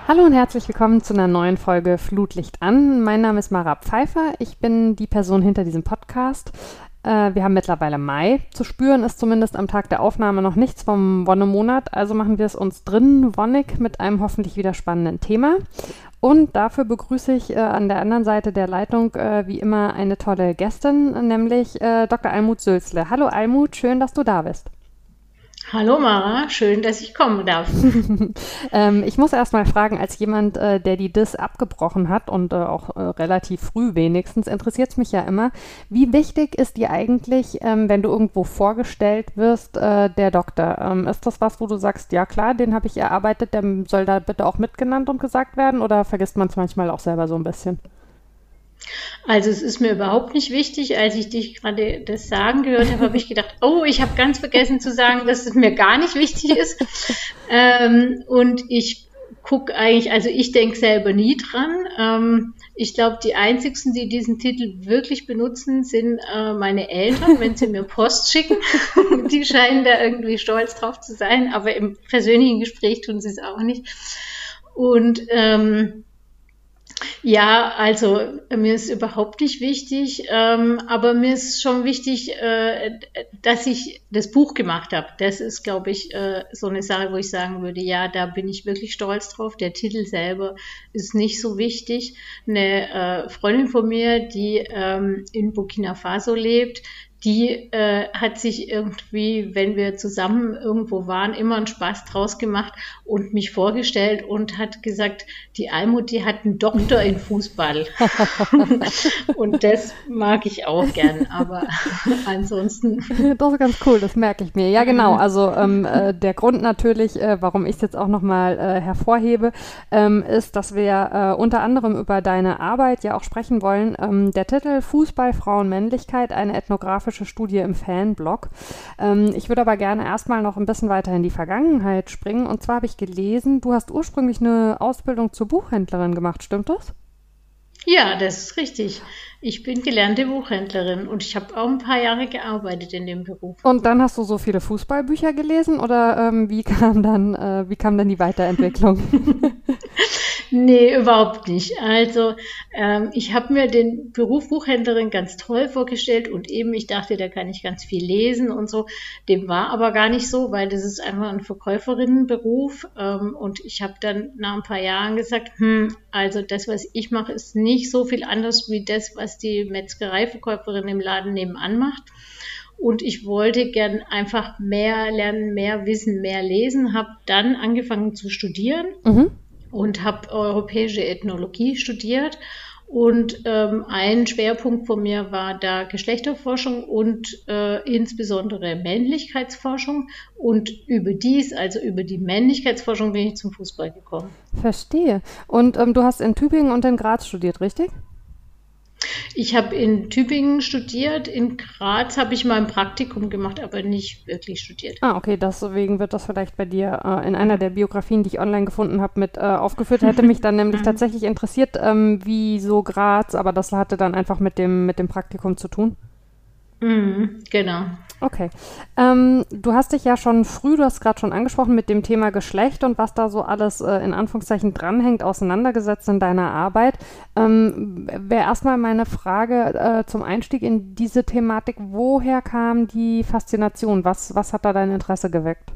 Hallo und herzlich willkommen zu einer neuen Folge Flutlicht an. Mein Name ist Mara Pfeiffer. Ich bin die Person hinter diesem Podcast. Wir haben mittlerweile Mai. Zu spüren ist zumindest am Tag der Aufnahme noch nichts vom Wonnemonat. Also machen wir es uns drinnen wonnig mit einem hoffentlich wieder spannenden Thema. Und dafür begrüße ich an der anderen Seite der Leitung wie immer eine tolle Gästin, nämlich Dr. Almut Sülzle. Hallo Almut, schön, dass du da bist. Hallo Mara, schön, dass ich kommen darf. Ich muss erst mal fragen, als jemand, der die DIS abgebrochen hat und auch relativ früh wenigstens, interessiert es mich ja immer, wie wichtig ist dir eigentlich, wenn du irgendwo vorgestellt wirst, der Doktor? Ist das was, wo du sagst, ja klar, den habe ich erarbeitet, der soll da bitte auch mitgenannt und gesagt werden, oder vergisst man es manchmal auch selber so ein bisschen? Also es ist mir überhaupt nicht wichtig. Als ich dich gerade das sagen gehört habe, habe ich gedacht, oh, ich habe ganz vergessen zu sagen, dass es mir gar nicht wichtig ist. Und ich gucke eigentlich, also ich denke selber nie dran. Ich glaube, die einzigsten, die diesen Titel wirklich benutzen, sind meine Eltern, wenn sie mir Post schicken. Die scheinen da irgendwie stolz drauf zu sein, aber im persönlichen Gespräch tun sie es auch nicht. Und ja, also mir ist überhaupt nicht wichtig, aber mir ist schon wichtig, dass ich das Buch gemacht habe. Das ist, glaube ich, so eine Sache, wo ich sagen würde, ja, da bin ich wirklich stolz drauf. Der Titel selber ist nicht so wichtig. Eine Freundin von mir, die in Burkina Faso lebt, die hat sich irgendwie, wenn wir zusammen irgendwo waren, immer einen Spaß draus gemacht und mich vorgestellt und hat gesagt, die Almut, die hat einen Doktor in Fußball. Und das mag ich auch gern, aber ansonsten. Das ist ganz cool, das merke ich mir. Ja, genau, also der Grund natürlich, warum ich es jetzt auch nochmal hervorhebe, ist, dass wir unter anderem über deine Arbeit ja auch sprechen wollen. Der Titel Fußball, Frauen, Männlichkeit, eine ethnografische Studie im Fanblog. Ich würde aber gerne erstmal noch ein bisschen weiter in die Vergangenheit springen. Und zwar habe ich gelesen, du hast ursprünglich eine Ausbildung zur Buchhändlerin gemacht, stimmt das? Ja, das ist richtig. Ich bin gelernte Buchhändlerin und ich habe auch ein paar Jahre gearbeitet in dem Beruf. Und dann hast du so viele Fußballbücher gelesen oder wie kam dann die Weiterentwicklung? Nee, überhaupt nicht. Also ich habe mir den Beruf Buchhändlerin ganz toll vorgestellt und eben, ich dachte, da kann ich ganz viel lesen und so. Dem war aber gar nicht so, weil das ist einfach ein Verkäuferinnenberuf. Und ich habe dann nach ein paar Jahren gesagt, also das, was ich mache, ist nicht so viel anders wie das, was die Metzgereiverkäuferin im Laden nebenan macht. Und ich wollte gern einfach mehr lernen, mehr wissen, mehr lesen, habe dann angefangen zu studieren. Und habe europäische Ethnologie studiert und ein Schwerpunkt von mir war da Geschlechterforschung und insbesondere Männlichkeitsforschung und also über die Männlichkeitsforschung bin ich zum Fußball gekommen. Verstehe. Und du hast in Tübingen und in Graz studiert, richtig? Ich habe in Tübingen studiert, in Graz habe ich mal ein Praktikum gemacht, aber nicht wirklich studiert. Ah, okay, deswegen wird das vielleicht bei dir in einer der Biografien, die ich online gefunden habe, mit aufgeführt. Hätte mich dann nämlich tatsächlich interessiert, wie so Graz, aber das hatte dann einfach mit dem Praktikum zu tun. Genau. Okay. Du hast dich ja schon früh, du hast gerade schon angesprochen, mit dem Thema Geschlecht und was da so alles in Anführungszeichen dranhängt, auseinandergesetzt in deiner Arbeit. Wäre erstmal meine Frage zum Einstieg in diese Thematik, woher kam die Faszination? Was hat da dein Interesse geweckt?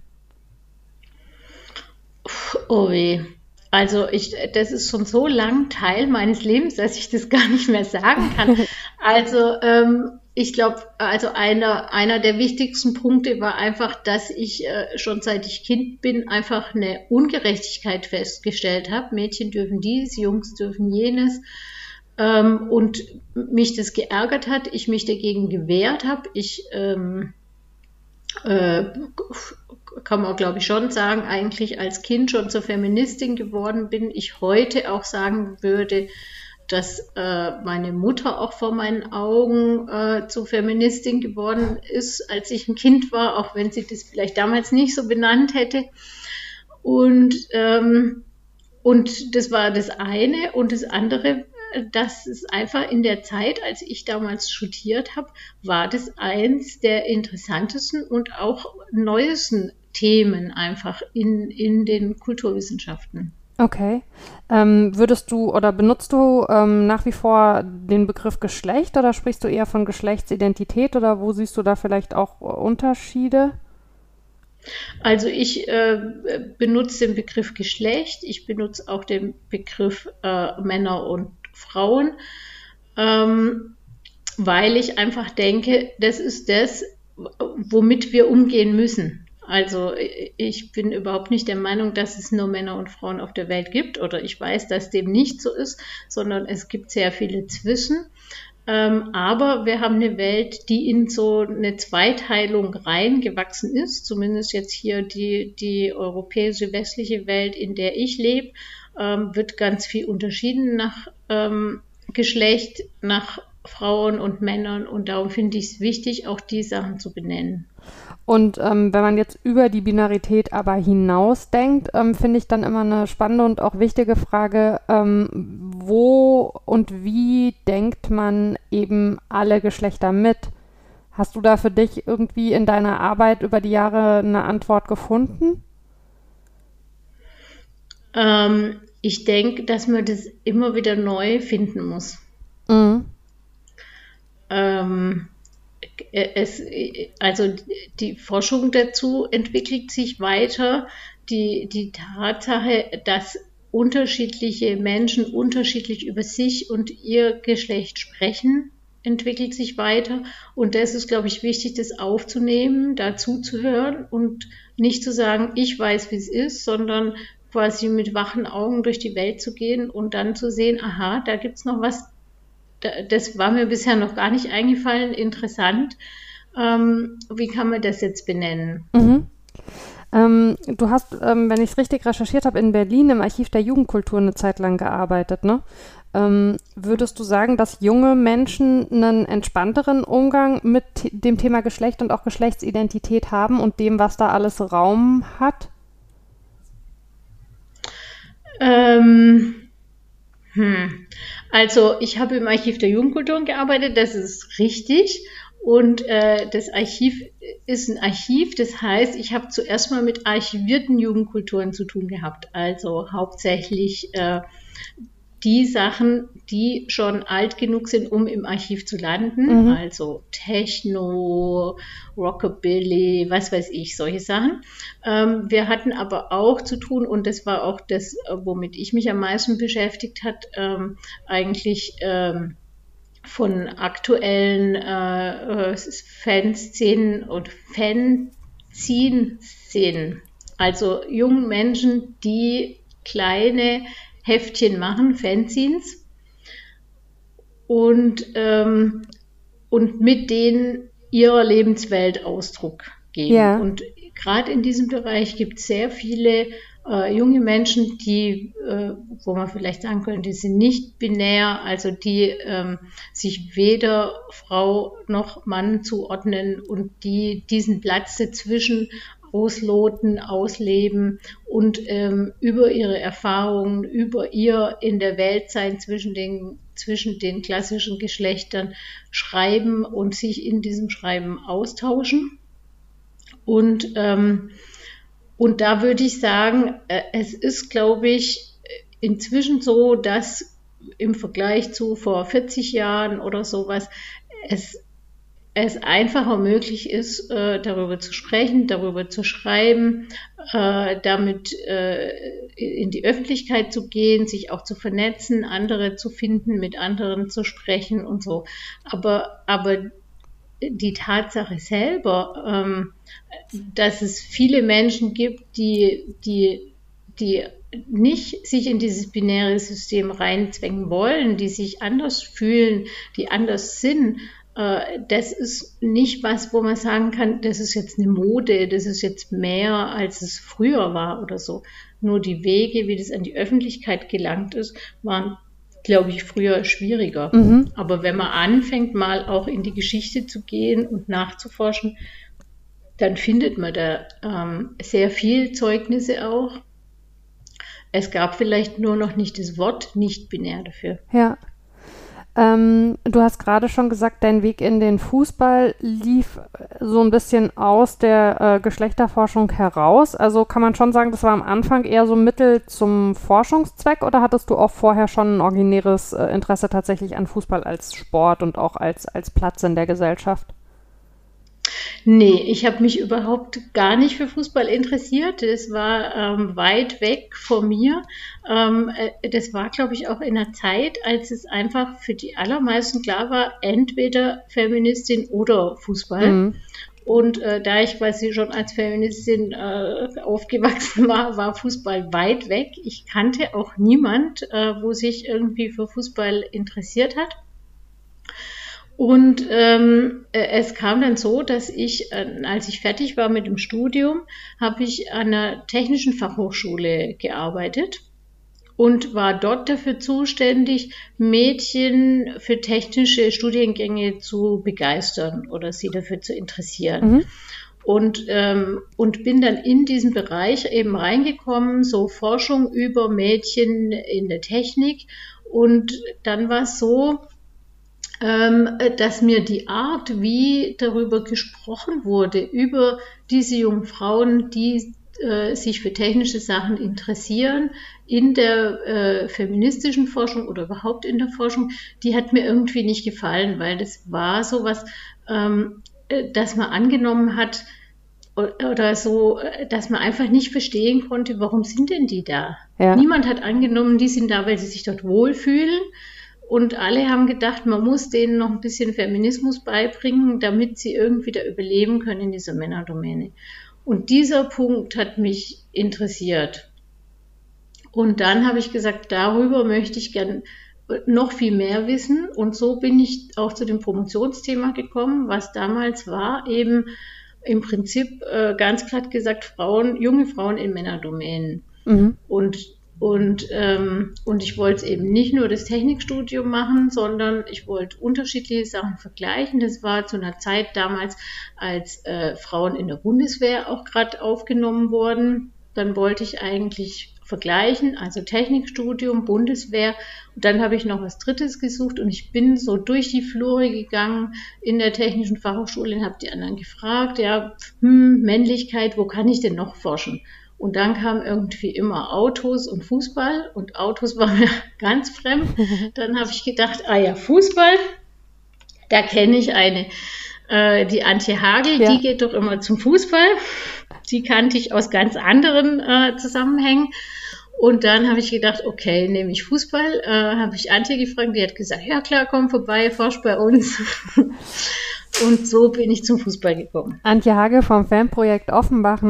Oh weh. Also das ist schon so lang Teil meines Lebens, dass ich das gar nicht mehr sagen kann. Also ich glaube, also einer der wichtigsten Punkte war einfach, dass ich schon seit ich Kind bin einfach eine Ungerechtigkeit festgestellt habe. Mädchen dürfen dies, Jungs dürfen jenes. Und mich das geärgert hat, ich mich dagegen gewehrt habe. Ich kann man, glaube ich, schon sagen, eigentlich als Kind schon zur Feministin geworden bin. Ich heute auch sagen würde, dass meine Mutter auch vor meinen Augen zur Feministin geworden ist, als ich ein Kind war, auch wenn sie das vielleicht damals nicht so benannt hätte. Und das war das eine. Und das andere, dass es einfach in der Zeit, als ich damals studiert habe, war das eins der interessantesten und auch neuesten Themen einfach in den Kulturwissenschaften. Okay. Würdest du oder benutzt du nach wie vor den Begriff Geschlecht oder sprichst du eher von Geschlechtsidentität oder wo siehst du da vielleicht auch Unterschiede? Also ich benutze den Begriff Geschlecht, ich benutze auch den Begriff Männer und Frauen, ähm, weil ich einfach denke, das ist das, womit wir umgehen müssen. Also ich bin überhaupt nicht der Meinung, dass es nur Männer und Frauen auf der Welt gibt, oder ich weiß, dass dem nicht so ist, sondern es gibt sehr viele zwischen. Aber wir haben eine Welt, die in so eine Zweiteilung reingewachsen ist, zumindest jetzt hier die europäische westliche Welt, in der ich lebe, wird ganz viel unterschieden nach Geschlecht, nach Frauen und Männern, und darum finde ich es wichtig, auch die Sachen zu benennen. Und wenn man jetzt über die Binarität aber hinaus denkt, finde ich dann immer eine spannende und auch wichtige Frage, wo und wie denkt man eben alle Geschlechter mit? Hast du da für dich irgendwie in deiner Arbeit über die Jahre eine Antwort gefunden? Ich denke, dass man das immer wieder neu finden muss. Mhm. Ähm, es, also die Forschung dazu entwickelt sich weiter. Die Tatsache, dass unterschiedliche Menschen unterschiedlich über sich und ihr Geschlecht sprechen, entwickelt sich weiter. Und das ist, glaube ich, wichtig, das aufzunehmen, dazu zu hören und nicht zu sagen, ich weiß, wie es ist, sondern quasi mit wachen Augen durch die Welt zu gehen und dann zu sehen, aha, da gibt's noch was, das war mir bisher noch gar nicht eingefallen, interessant. Wie kann man das jetzt benennen? Mhm. Du hast, wenn ich es richtig recherchiert habe, in Berlin im Archiv der Jugendkultur eine Zeit lang gearbeitet, ne? Würdest du sagen, dass junge Menschen einen entspannteren Umgang mit dem Thema Geschlecht und auch Geschlechtsidentität haben und dem, was da alles Raum hat? Ähm, hm. Also ich habe im Archiv der Jugendkulturen gearbeitet, das ist richtig. Und das Archiv ist ein Archiv, das heißt, ich habe zuerst mal mit archivierten Jugendkulturen zu tun gehabt. Also hauptsächlich die Sachen, die schon alt genug sind, um im Archiv zu landen. Mhm. Also Techno, Rockabilly, was weiß ich, solche Sachen. Wir hatten aber auch zu tun, und das war auch das, womit ich mich am meisten beschäftigt hat, eigentlich von aktuellen Fanszenen und Fanzine-Szenen. Also jungen Menschen, die kleine Heftchen machen, Fanzines, und, und mit denen ihrer Lebenswelt Ausdruck geben. Ja. Und gerade in diesem Bereich gibt es sehr viele junge Menschen, die, wo man vielleicht sagen könnte, die sind nicht binär, also die sich weder Frau noch Mann zuordnen und die diesen Platz dazwischen ausloten, ausleben und über ihre Erfahrungen, über ihr in der Welt sein zwischen den klassischen Geschlechtern schreiben und sich in diesem Schreiben austauschen. Und und da würde ich sagen, es ist, glaube ich, inzwischen so, dass im Vergleich zu vor 40 Jahren oder sowas es einfacher möglich ist, darüber zu sprechen, darüber zu schreiben, damit in die Öffentlichkeit zu gehen, sich auch zu vernetzen, andere zu finden, mit anderen zu sprechen und so. Aber die Tatsache selber, dass es viele Menschen gibt, die nicht sich in dieses binäre System reinzwängen wollen, die sich anders fühlen, die anders sind, das ist nicht was, wo man sagen kann, das ist jetzt eine Mode, das ist jetzt mehr, als es früher war oder so. Nur die Wege, wie das an die Öffentlichkeit gelangt ist, waren, glaube ich, früher schwieriger. Mhm. Aber wenn man anfängt, mal auch in die Geschichte zu gehen und nachzuforschen, dann findet man da sehr viel Zeugnisse auch. Es gab vielleicht nur noch nicht das Wort nicht binär dafür. Ja. Du hast gerade schon gesagt, dein Weg in den Fußball lief so ein bisschen aus der Geschlechterforschung heraus. Also kann man schon sagen, das war am Anfang eher so Mittel zum Forschungszweck oder hattest du auch vorher schon ein originäres Interesse tatsächlich an Fußball als Sport und auch als Platz in der Gesellschaft? Nee, ich habe mich überhaupt gar nicht für Fußball interessiert. Das war weit weg von mir. Das war, glaube ich, auch in einer Zeit, als es einfach für die allermeisten klar war, entweder Feministin oder Fußball. Mhm. Und da ich quasi schon als Feministin aufgewachsen war, war Fußball weit weg. Ich kannte auch niemand, wo sich irgendwie für Fußball interessiert hat. Und es kam dann so, dass ich, als ich fertig war mit dem Studium, habe ich an einer technischen Fachhochschule gearbeitet und war dort dafür zuständig, Mädchen für technische Studiengänge zu begeistern oder sie dafür zu interessieren. Mhm. Und bin dann in diesen Bereich eben reingekommen, so Forschung über Mädchen in der Technik. Und dann war es so, dass mir die Art, wie darüber gesprochen wurde, über diese jungen Frauen, die sich für technische Sachen interessieren, in der feministischen Forschung oder überhaupt in der Forschung, die hat mir irgendwie nicht gefallen, weil das war sowas, dass man angenommen hat oder so, dass man einfach nicht verstehen konnte, warum sind denn die da? Ja. Niemand hat angenommen, die sind da, weil sie sich dort wohlfühlen. Und alle haben gedacht, man muss denen noch ein bisschen Feminismus beibringen, damit sie irgendwie da überleben können in dieser Männerdomäne. Und dieser Punkt hat mich interessiert. Und dann habe ich gesagt, darüber möchte ich gern noch viel mehr wissen. Und so bin ich auch zu dem Promotionsthema gekommen, was damals war, eben im Prinzip ganz glatt gesagt, junge Frauen in Männerdomänen. Mhm. Und ich wollte es eben nicht nur das Technikstudium machen, sondern ich wollte unterschiedliche Sachen vergleichen. Das war zu einer Zeit damals, als Frauen in der Bundeswehr auch gerade aufgenommen wurden. Dann wollte ich eigentlich vergleichen, also Technikstudium, Bundeswehr. Und dann habe ich noch was Drittes gesucht und ich bin so durch die Flure gegangen in der Technischen Fachhochschule und habe die anderen gefragt, ja, Männlichkeit, wo kann ich denn noch forschen? Und dann kam irgendwie immer Autos und Fußball und Autos war mir ganz fremd. Dann habe ich gedacht, Fußball, da kenne ich eine, die Antje Hagel, ja. Die geht doch immer zum Fußball. Die kannte ich aus ganz anderen Zusammenhängen. Und dann habe ich gedacht, okay, nehme ich Fußball. Habe ich Antje gefragt, die hat gesagt, ja klar, komm vorbei, forsch bei uns. Und so bin ich zum Fußball gekommen. Antje Hagel vom Fanprojekt Offenbach,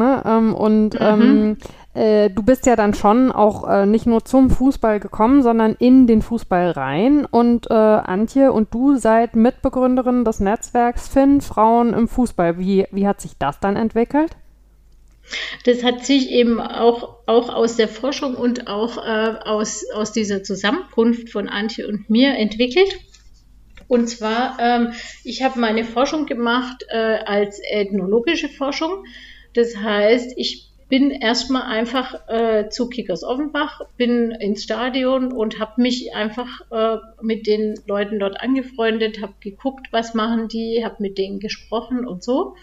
ne? Du bist ja dann schon auch nicht nur zum Fußball gekommen, sondern in den Fußball rein. Und Antje und du seid Mitbegründerin des Netzwerks Finn Frauen im Fußball. Wie hat sich das dann entwickelt? Das hat sich eben auch aus der Forschung und auch aus dieser Zusammenkunft von Antje und mir entwickelt. Und zwar, ich habe meine Forschung gemacht als ethnologische Forschung. Das heißt, ich bin erstmal einfach zu Kickers Offenbach, bin ins Stadion und habe mich einfach mit den Leuten dort angefreundet, habe geguckt, was machen die, habe mit denen gesprochen und so.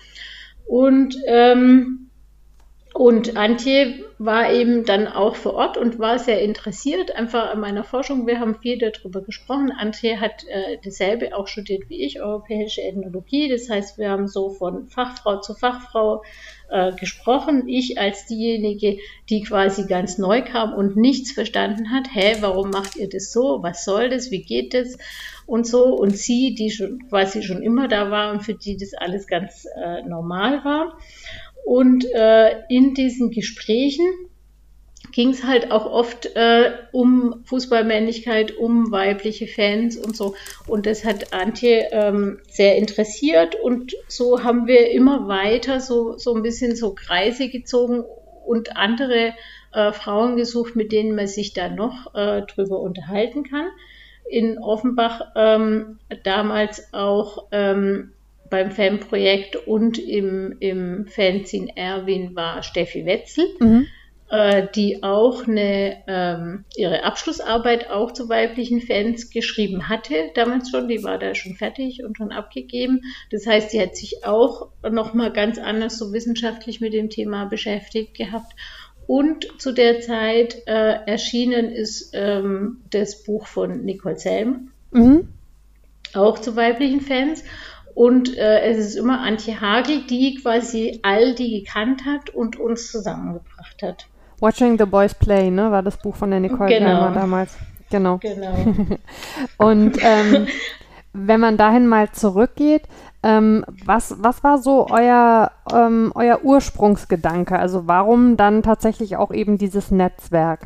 Und Antje war eben dann auch vor Ort und war sehr interessiert einfach an meiner Forschung. Wir haben viel darüber gesprochen. Antje hat dasselbe auch studiert wie ich, europäische Ethnologie. Das heißt, wir haben so von Fachfrau zu Fachfrau gesprochen. Ich als diejenige, die quasi ganz neu kam und nichts verstanden hat. Warum macht ihr das so? Was soll das? Wie geht das? Und so. Und sie, die quasi schon immer da war und für die das alles ganz normal war. Und in diesen Gesprächen ging es halt auch oft um Fußballmännlichkeit, um weibliche Fans und so. Und das hat Antje sehr interessiert. Und so haben wir immer weiter so ein bisschen so Kreise gezogen und andere Frauen gesucht, mit denen man sich da noch drüber unterhalten kann. In Offenbach damals auch beim Fanprojekt und im Fanzine Erwin war Steffi Wetzel. Mhm. die auch ihre Abschlussarbeit auch zu weiblichen Fans geschrieben hatte, damals schon, die war da schon fertig und schon abgegeben. Das heißt, sie hat sich auch nochmal ganz anders so wissenschaftlich mit dem Thema beschäftigt gehabt. Und zu der Zeit erschienen ist das Buch von Nicole Selm, auch zu weiblichen Fans. Und es ist immer Antje Hagel, die quasi all die gekannt hat und uns zusammengebracht hat. Watching the Boys Play, ne, war das Buch von der Nicole Selmer damals. Genau. Und wenn man dahin mal zurückgeht, was war so euer Ursprungsgedanke? Also warum dann tatsächlich auch eben dieses Netzwerk?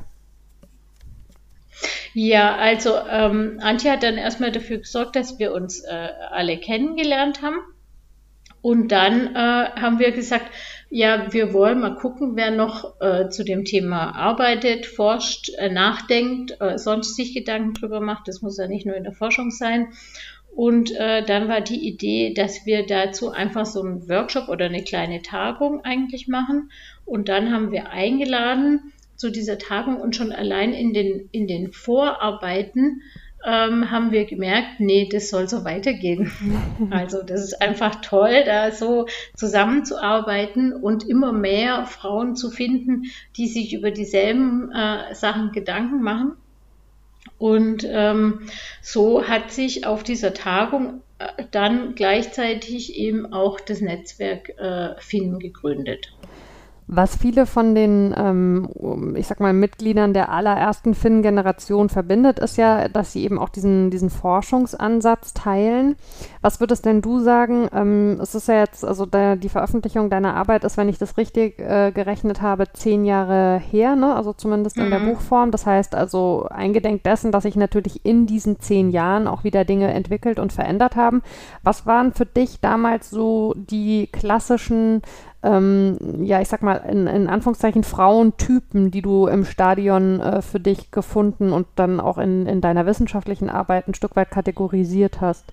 Ja, also Antje hat dann erstmal dafür gesorgt, dass wir uns alle kennengelernt haben. Und dann haben wir gesagt, ja, wir wollen mal gucken, wer noch zu dem Thema arbeitet, forscht, nachdenkt, sonst sich Gedanken drüber macht. Das muss ja nicht nur in der Forschung sein. Und dann war die Idee, dass wir dazu einfach so einen Workshop oder eine kleine Tagung eigentlich machen. Und dann haben wir eingeladen zu dieser Tagung und schon allein in den Vorarbeiten haben wir gemerkt, nee, das soll so weitergehen. Also das ist einfach toll, da so zusammenzuarbeiten und immer mehr Frauen zu finden, die sich über dieselben Sachen Gedanken machen. Und so hat sich auf dieser Tagung dann gleichzeitig eben auch das Netzwerk Finn gegründet. Was viele von den, ich sag mal, Mitgliedern der allerersten Finn-Generation verbindet, ist ja, dass sie eben auch diesen Forschungsansatz teilen. Was würdest denn du sagen? Es ist ja jetzt, also die Veröffentlichung deiner Arbeit ist, wenn ich das richtig gerechnet habe, 10 Jahre her, ne? Also zumindest in der Buchform. Das heißt also eingedenk dessen, dass sich natürlich in diesen 10 Jahren auch wieder Dinge entwickelt und verändert haben. Was waren für dich damals so die klassischen ja, ich sag mal, in Anführungszeichen Frauentypen, die du im Stadion für dich gefunden und dann auch in deiner wissenschaftlichen Arbeit ein Stück weit kategorisiert hast?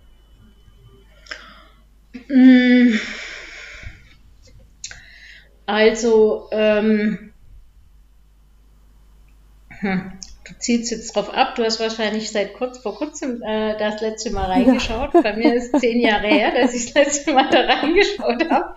Also, du zielst jetzt drauf ab, du hast wahrscheinlich vor kurzem das letzte Mal reingeschaut. Ja. Bei mir ist 10 Jahre her, dass ich das letzte Mal da reingeschaut habe.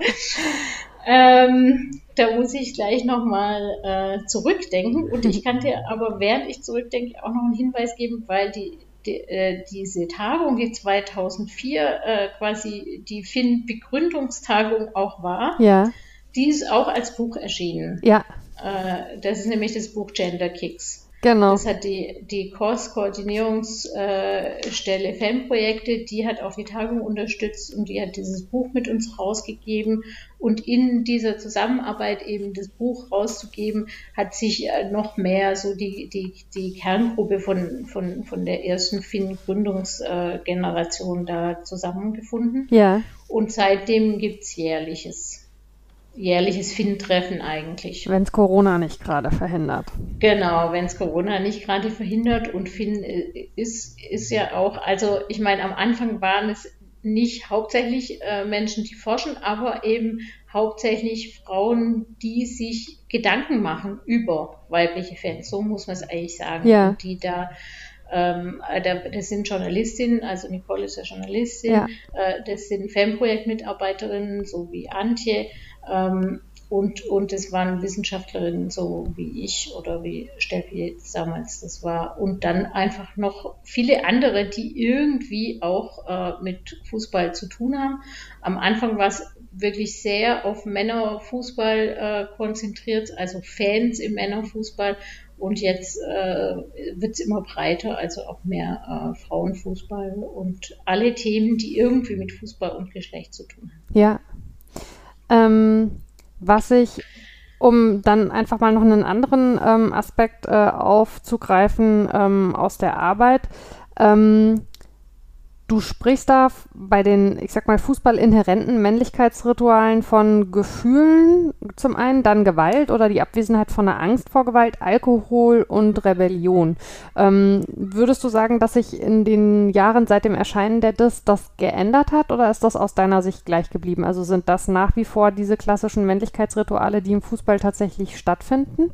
Da muss ich gleich nochmal zurückdenken. Und ich kann dir aber, während ich zurückdenke, auch noch einen Hinweis geben, weil diese Tagung, die 2004 quasi die Finn-Begründungstagung auch war, ja. Die ist auch als Buch erschienen. Ja. Das ist nämlich das Buch Gender Kicks. Genau. Das hat die Koordinierungsstelle Fanprojekte, die hat auch die Tagung unterstützt und die hat dieses Buch mit uns rausgegeben. Und in dieser Zusammenarbeit eben das Buch rauszugeben, hat sich noch mehr so die Kerngruppe von der ersten Finn-Gründungsgeneration da zusammengefunden. Ja. Und seitdem gibt es jährliches Finn-Treffen eigentlich. Wenn es Corona nicht gerade verhindert. Genau, wenn es Corona nicht gerade verhindert. Und Finn ist ja auch, also ich meine, am Anfang waren es nicht hauptsächlich Menschen, die forschen, aber eben hauptsächlich Frauen, die sich Gedanken machen über weibliche Fans. So muss man es eigentlich sagen. Ja. Und die das sind Journalistinnen, also Nicole ist ja Journalistin, ja. Das sind Fanprojektmitarbeiterinnen, so wie Antje, und es waren Wissenschaftlerinnen, so wie ich oder wie Steffi jetzt damals das war. Und dann einfach noch viele andere, die irgendwie auch mit Fußball zu tun haben. Am Anfang war es wirklich sehr auf Männerfußball konzentriert, also Fans im Männerfußball. Und jetzt wird es immer breiter, also auch mehr Frauenfußball und alle Themen, die irgendwie mit Fußball und Geschlecht zu tun haben. Ja. Was ich, um dann einfach mal noch einen anderen Aspekt aufzugreifen aus der Arbeit, Du sprichst da bei den, ich sag mal, fußballinhärenten Männlichkeitsritualen von Gefühlen zum einen, dann Gewalt oder die Abwesenheit von einer Angst vor Gewalt, Alkohol und Rebellion. Würdest du sagen, dass sich in den Jahren seit dem Erscheinen der Dis das geändert hat oder ist das aus deiner Sicht gleich geblieben? Also sind das nach wie vor diese klassischen Männlichkeitsrituale, die im Fußball tatsächlich stattfinden?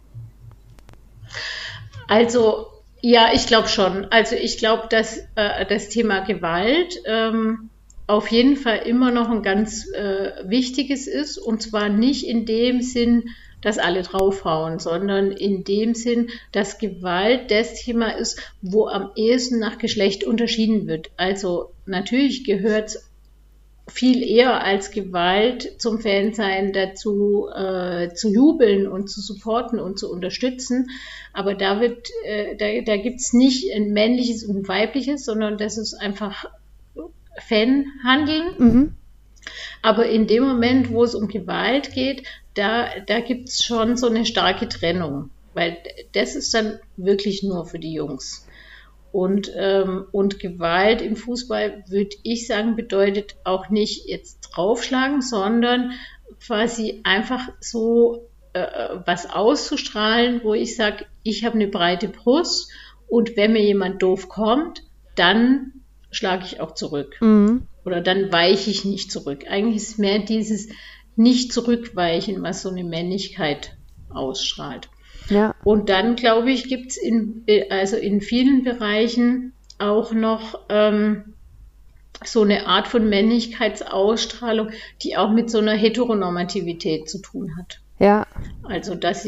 Also ja, ich glaube schon. Also ich glaube, dass das Thema Gewalt auf jeden Fall immer noch ein ganz wichtiges ist. Und zwar nicht in dem Sinn, dass alle draufhauen, sondern in dem Sinn, dass Gewalt das Thema ist, wo am ehesten nach Geschlecht unterschieden wird. Also natürlich gehört es viel eher als Gewalt zum Fansein dazu, zu jubeln und zu supporten und zu unterstützen. Aber da gibt es nicht ein männliches und ein weibliches, sondern das ist einfach Fanhandeln. Mhm. Aber in dem Moment, wo es um Gewalt geht, da gibt es schon so eine starke Trennung, weil das ist dann wirklich nur für die Jungs. Und Gewalt im Fußball, würde ich sagen, bedeutet auch nicht jetzt draufschlagen, sondern quasi einfach so was auszustrahlen, wo ich sage, ich habe eine breite Brust und wenn mir jemand doof kommt, dann schlage ich auch zurück. Mhm. Oder dann weiche ich nicht zurück. Eigentlich ist mehr dieses Nicht-Zurückweichen, was so eine Männlichkeit ausstrahlt. Ja. Und dann, glaube ich, gibt es in vielen Bereichen auch noch so eine Art von Männlichkeitsausstrahlung, die auch mit so einer Heteronormativität zu tun hat. Ja. Also, dass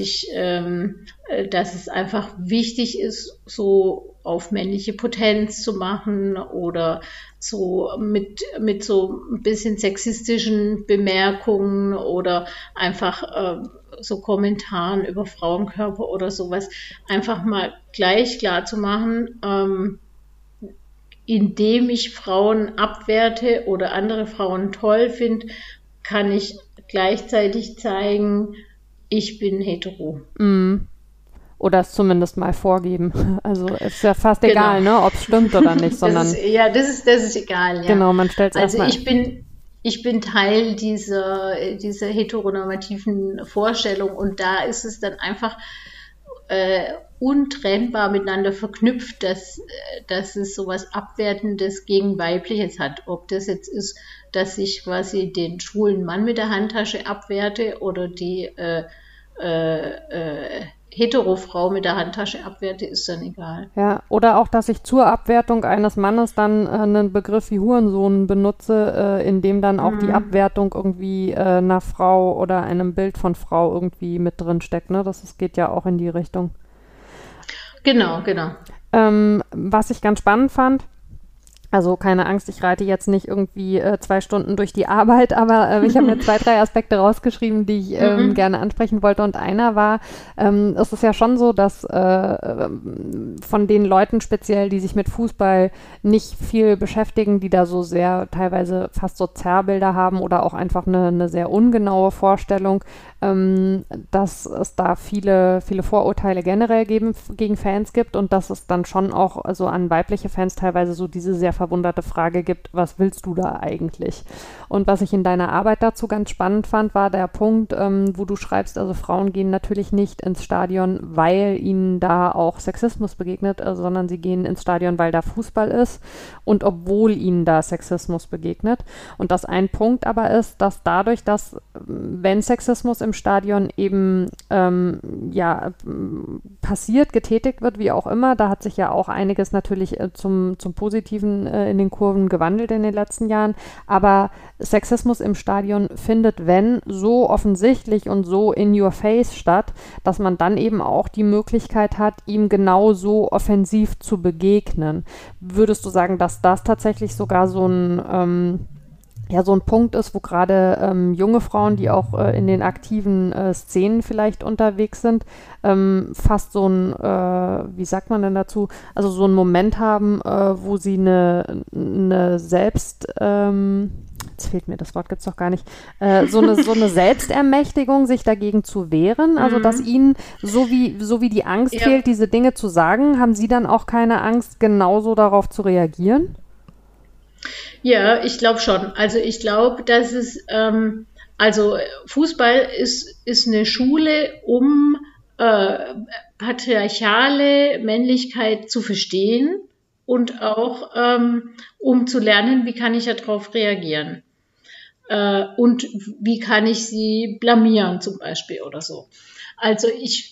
es einfach wichtig ist, so auf männliche Potenz zu machen oder so mit so ein bisschen sexistischen Bemerkungen oder einfach so Kommentaren über Frauenkörper oder sowas, einfach mal gleich klar zu machen, indem ich Frauen abwerte oder andere Frauen toll finde, kann ich gleichzeitig zeigen, ich bin hetero. Mm. Oder es zumindest mal vorgeben. Also ist ja fast egal, ne, ob es stimmt oder nicht, sondern... Das ist egal, ja. Genau, man stellt es erstmal... Ich bin Teil dieser heteronormativen Vorstellung und da ist es dann einfach untrennbar miteinander verknüpft, dass es sowas Abwertendes gegen Weibliches hat. Ob das jetzt ist, dass ich quasi den schwulen Mann mit der Handtasche abwerte oder die Hetero-Frau mit der Handtasche abwerte, ist dann egal. Ja, oder auch, dass ich zur Abwertung eines Mannes dann einen Begriff wie Hurensohn benutze, in dem dann auch die Abwertung irgendwie einer Frau oder einem Bild von Frau irgendwie mit drin steckt. Ne? Das geht ja auch in die Richtung. Genau. Was ich ganz spannend fand, also keine Angst, ich reite jetzt nicht irgendwie 2 Stunden durch die Arbeit, aber ich habe mir 2, 3 Aspekte rausgeschrieben, die ich gerne ansprechen wollte. Und einer war, es ist ja schon so, dass von den Leuten speziell, die sich mit Fußball nicht viel beschäftigen, die da so sehr teilweise fast so Zerrbilder haben oder auch einfach eine sehr ungenaue Vorstellung, dass es da viele Vorurteile generell gegen Fans gibt und dass es dann schon auch also an weibliche Fans teilweise so diese sehr verwunderte Frage gibt, was willst du da eigentlich? Und was ich in deiner Arbeit dazu ganz spannend fand, war der Punkt, wo du schreibst, also Frauen gehen natürlich nicht ins Stadion, weil ihnen da auch Sexismus begegnet, sondern sie gehen ins Stadion, weil da Fußball ist und obwohl ihnen da Sexismus begegnet. Und dass ein Punkt aber ist, dass dadurch, dass wenn Sexismus im Stadion eben passiert, getätigt wird, wie auch immer, da hat sich ja auch einiges natürlich zum Positiven in den Kurven gewandelt in den letzten Jahren, aber Sexismus im Stadion findet, wenn, so offensichtlich und so in your face statt, dass man dann eben auch die Möglichkeit hat, ihm genau so offensiv zu begegnen. Würdest du sagen, dass das tatsächlich sogar so ein Punkt ist, wo gerade junge Frauen, die auch in den aktiven Szenen vielleicht unterwegs sind, fast so ein, wie sagt man denn dazu, also so einen Moment haben, wo sie eine Selbst, jetzt fehlt mir das Wort, gibt's doch gar nicht, so eine Selbstermächtigung, sich dagegen zu wehren, also dass ihnen, so wie die Angst fehlt, diese Dinge zu sagen, haben sie dann auch keine Angst, genauso darauf zu reagieren? Ja, ich glaube schon. Also ich glaube, dass also Fußball ist eine Schule, um patriarchale Männlichkeit zu verstehen und auch um zu lernen, wie kann ich darauf reagieren. Und wie kann ich sie blamieren zum Beispiel oder so. Also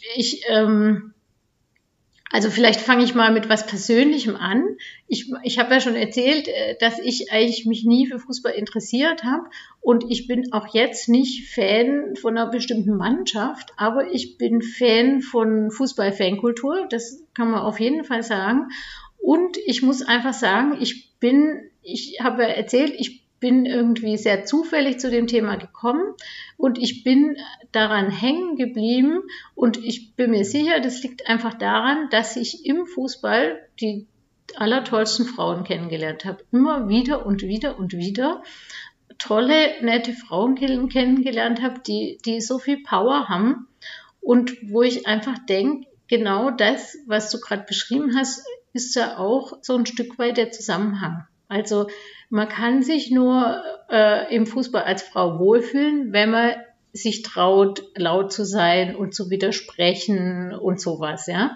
also vielleicht fange ich mal mit was Persönlichem an. Ich habe ja schon erzählt, dass ich eigentlich mich nie für Fußball interessiert habe und ich bin auch jetzt nicht Fan von einer bestimmten Mannschaft, aber ich bin Fan von Fußball-Fankultur, das kann man auf jeden Fall sagen. Und ich muss einfach sagen, ich habe ja erzählt, ich bin irgendwie sehr zufällig zu dem Thema gekommen und ich bin daran hängen geblieben und ich bin mir sicher, das liegt einfach daran, dass ich im Fußball die allertollsten Frauen kennengelernt habe. Immer wieder und wieder und wieder tolle, nette Frauen kennengelernt habe, die so viel Power haben und wo ich einfach denke, genau das, was du gerade beschrieben hast, ist ja auch so ein Stück weit der Zusammenhang. Also man kann sich nur im Fußball als Frau wohlfühlen, wenn man sich traut, laut zu sein und zu widersprechen und sowas, ja.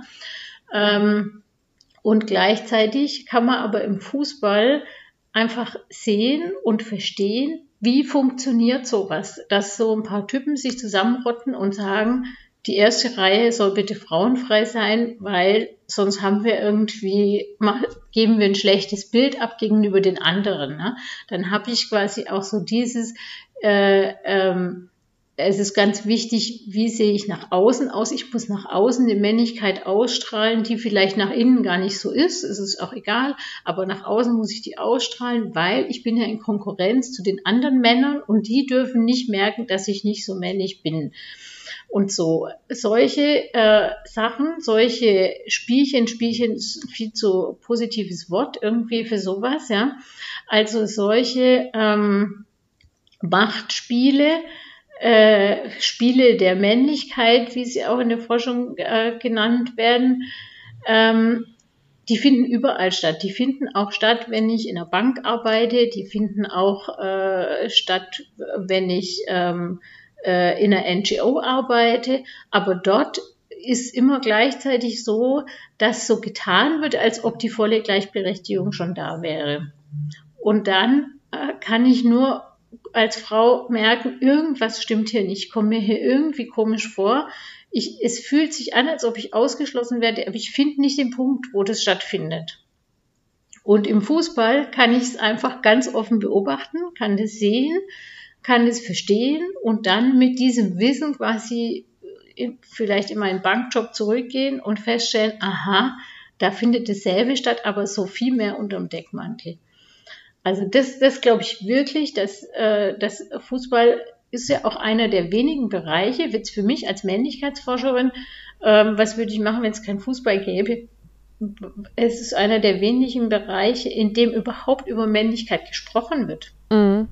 Und gleichzeitig kann man aber im Fußball einfach sehen und verstehen, wie funktioniert sowas, dass so ein paar Typen sich zusammenrotten und sagen, die erste Reihe soll bitte frauenfrei sein, weil sonst geben wir ein schlechtes Bild ab gegenüber den anderen. Ne? Dann habe ich quasi auch so dieses, es ist ganz wichtig, wie sehe ich nach außen aus? Ich muss nach außen eine Männlichkeit ausstrahlen, die vielleicht nach innen gar nicht so ist. Es ist auch egal, aber nach außen muss ich die ausstrahlen, weil ich bin ja in Konkurrenz zu den anderen Männern und die dürfen nicht merken, dass ich nicht so männlich bin. Und so solche Sachen, solche Spielchen ist ein viel zu positives Wort irgendwie für sowas, ja. Also solche Machtspiele, Spiele der Männlichkeit, wie sie auch in der Forschung genannt werden, die finden überall statt. Die finden auch statt, wenn ich in einer Bank arbeite, die finden auch statt, wenn ich in einer NGO arbeite, aber dort ist immer gleichzeitig so, dass so getan wird, als ob die volle Gleichberechtigung schon da wäre. Und dann kann ich nur als Frau merken, irgendwas stimmt hier nicht, ich komme mir hier irgendwie komisch vor. Es fühlt sich an, als ob ich ausgeschlossen werde, aber ich finde nicht den Punkt, wo das stattfindet. Und im Fußball kann ich es einfach ganz offen beobachten, kann das sehen, kann es verstehen und dann mit diesem Wissen quasi vielleicht in meinen Bankjob zurückgehen und feststellen, aha, da findet dasselbe statt, aber so viel mehr unterm Deckmantel. Also das glaube ich wirklich, dass das Fußball ist ja auch einer der wenigen Bereiche, jetzt für mich als Männlichkeitsforscherin, was würde ich machen, wenn es keinen Fußball gäbe? Es ist einer der wenigen Bereiche, in dem überhaupt über Männlichkeit gesprochen wird. Mhm.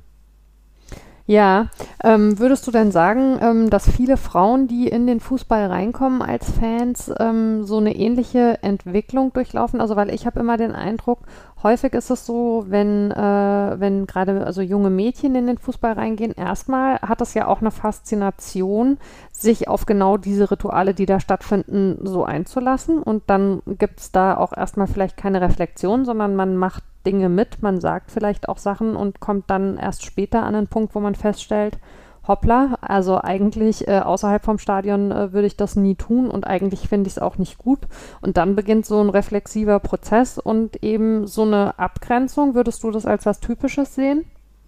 Ja, würdest du denn sagen, dass viele Frauen, die in den Fußball reinkommen als Fans, so eine ähnliche Entwicklung durchlaufen? Also weil ich habe immer den Eindruck, häufig ist es so, wenn gerade also junge Mädchen in den Fußball reingehen, erstmal hat es ja auch eine Faszination, sich auf genau diese Rituale, die da stattfinden, so einzulassen. Und dann gibt es da auch erstmal vielleicht keine Reflexion, sondern man macht Dinge mit, man sagt vielleicht auch Sachen und kommt dann erst später an einen Punkt, wo man feststellt, hoppla, also eigentlich außerhalb vom Stadion würde ich das nie tun und eigentlich finde ich es auch nicht gut. Und dann beginnt so ein reflexiver Prozess und eben so eine Abgrenzung. Würdest du das als was Typisches sehen?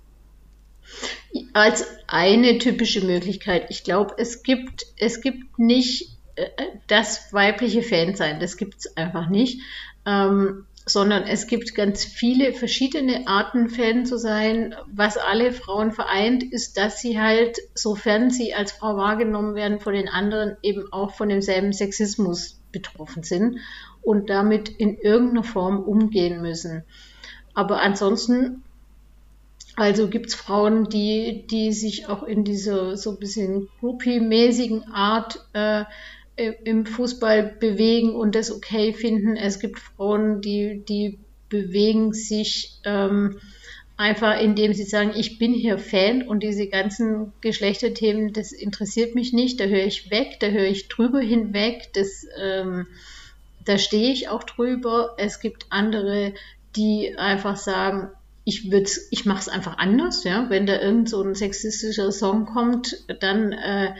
Als eine typische Möglichkeit. Ich glaube, es gibt nicht das weibliche Fansein, das gibt es einfach nicht. Sondern es gibt ganz viele verschiedene Arten, Fan zu sein. Was alle Frauen vereint, ist, dass sie halt, sofern sie als Frau wahrgenommen werden von den anderen, eben auch von demselben Sexismus betroffen sind und damit in irgendeiner Form umgehen müssen. Aber ansonsten, also gibt's Frauen, die sich auch in dieser so ein bisschen groupie-mäßigen Art im Fußball bewegen und das okay finden. Es gibt Frauen, die bewegen sich einfach indem sie sagen, ich bin hier Fan und diese ganzen Geschlechterthemen, das interessiert mich nicht, da höre ich weg, da höre ich drüber hinweg, da stehe ich auch drüber. Es gibt andere, die einfach sagen, ich mache es einfach anders, ja. Wenn da irgend so ein sexistischer Song kommt, dann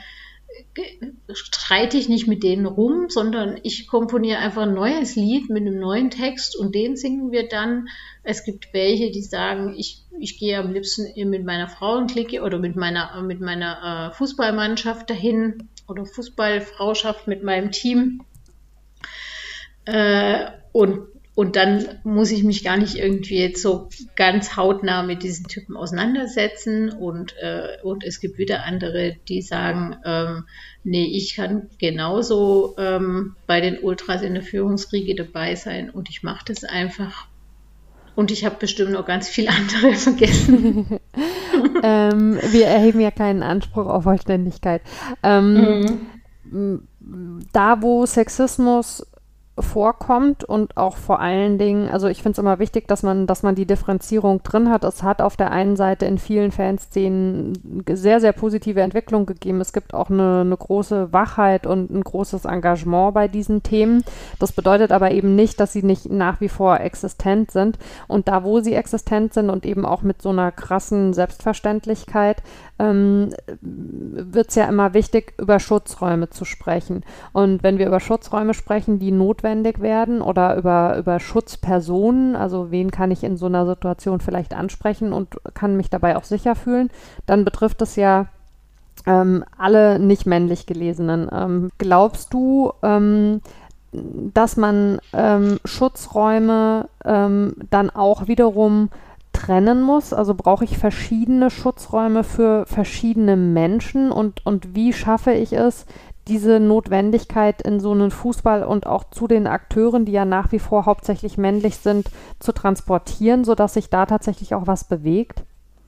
streite ich nicht mit denen rum, sondern ich komponiere einfach ein neues Lied mit einem neuen Text und den singen wir dann. Es gibt welche, die sagen, ich gehe am liebsten mit meiner Frauenklicke oder mit meiner Fußballmannschaft dahin oder Fußballfrauschaft mit meinem Team. Und dann muss ich mich gar nicht irgendwie jetzt so ganz hautnah mit diesen Typen auseinandersetzen. Und es gibt wieder andere, die sagen, nee, ich kann genauso bei den Ultras in der Führungsriege dabei sein und ich mache das einfach. Und ich habe bestimmt noch ganz viele andere vergessen. Wir erheben ja keinen Anspruch auf Vollständigkeit. Da, wo Sexismus vorkommt und auch vor allen Dingen, also ich finde es immer wichtig, dass man die Differenzierung drin hat. Es hat auf der einen Seite in vielen Fanszenen sehr, sehr positive Entwicklung gegeben. Es gibt auch eine große Wachheit und ein großes Engagement bei diesen Themen. Das bedeutet aber eben nicht, dass sie nicht nach wie vor existent sind. Und da, wo sie existent sind und eben auch mit so einer krassen Selbstverständlichkeit, wird es ja immer wichtig, über Schutzräume zu sprechen. Und wenn wir über Schutzräume sprechen, die notwendig werden oder über Schutzpersonen, also wen kann ich in so einer Situation vielleicht ansprechen und kann mich dabei auch sicher fühlen, dann betrifft es ja alle nicht männlich Gelesenen. Glaubst du, dass man Schutzräume dann auch wiederum trennen muss? Also brauche ich verschiedene Schutzräume für verschiedene Menschen und wie schaffe ich es, diese Notwendigkeit in so einen Fußball und auch zu den Akteuren, die ja nach wie vor hauptsächlich männlich sind, zu transportieren, sodass sich da tatsächlich auch was bewegt?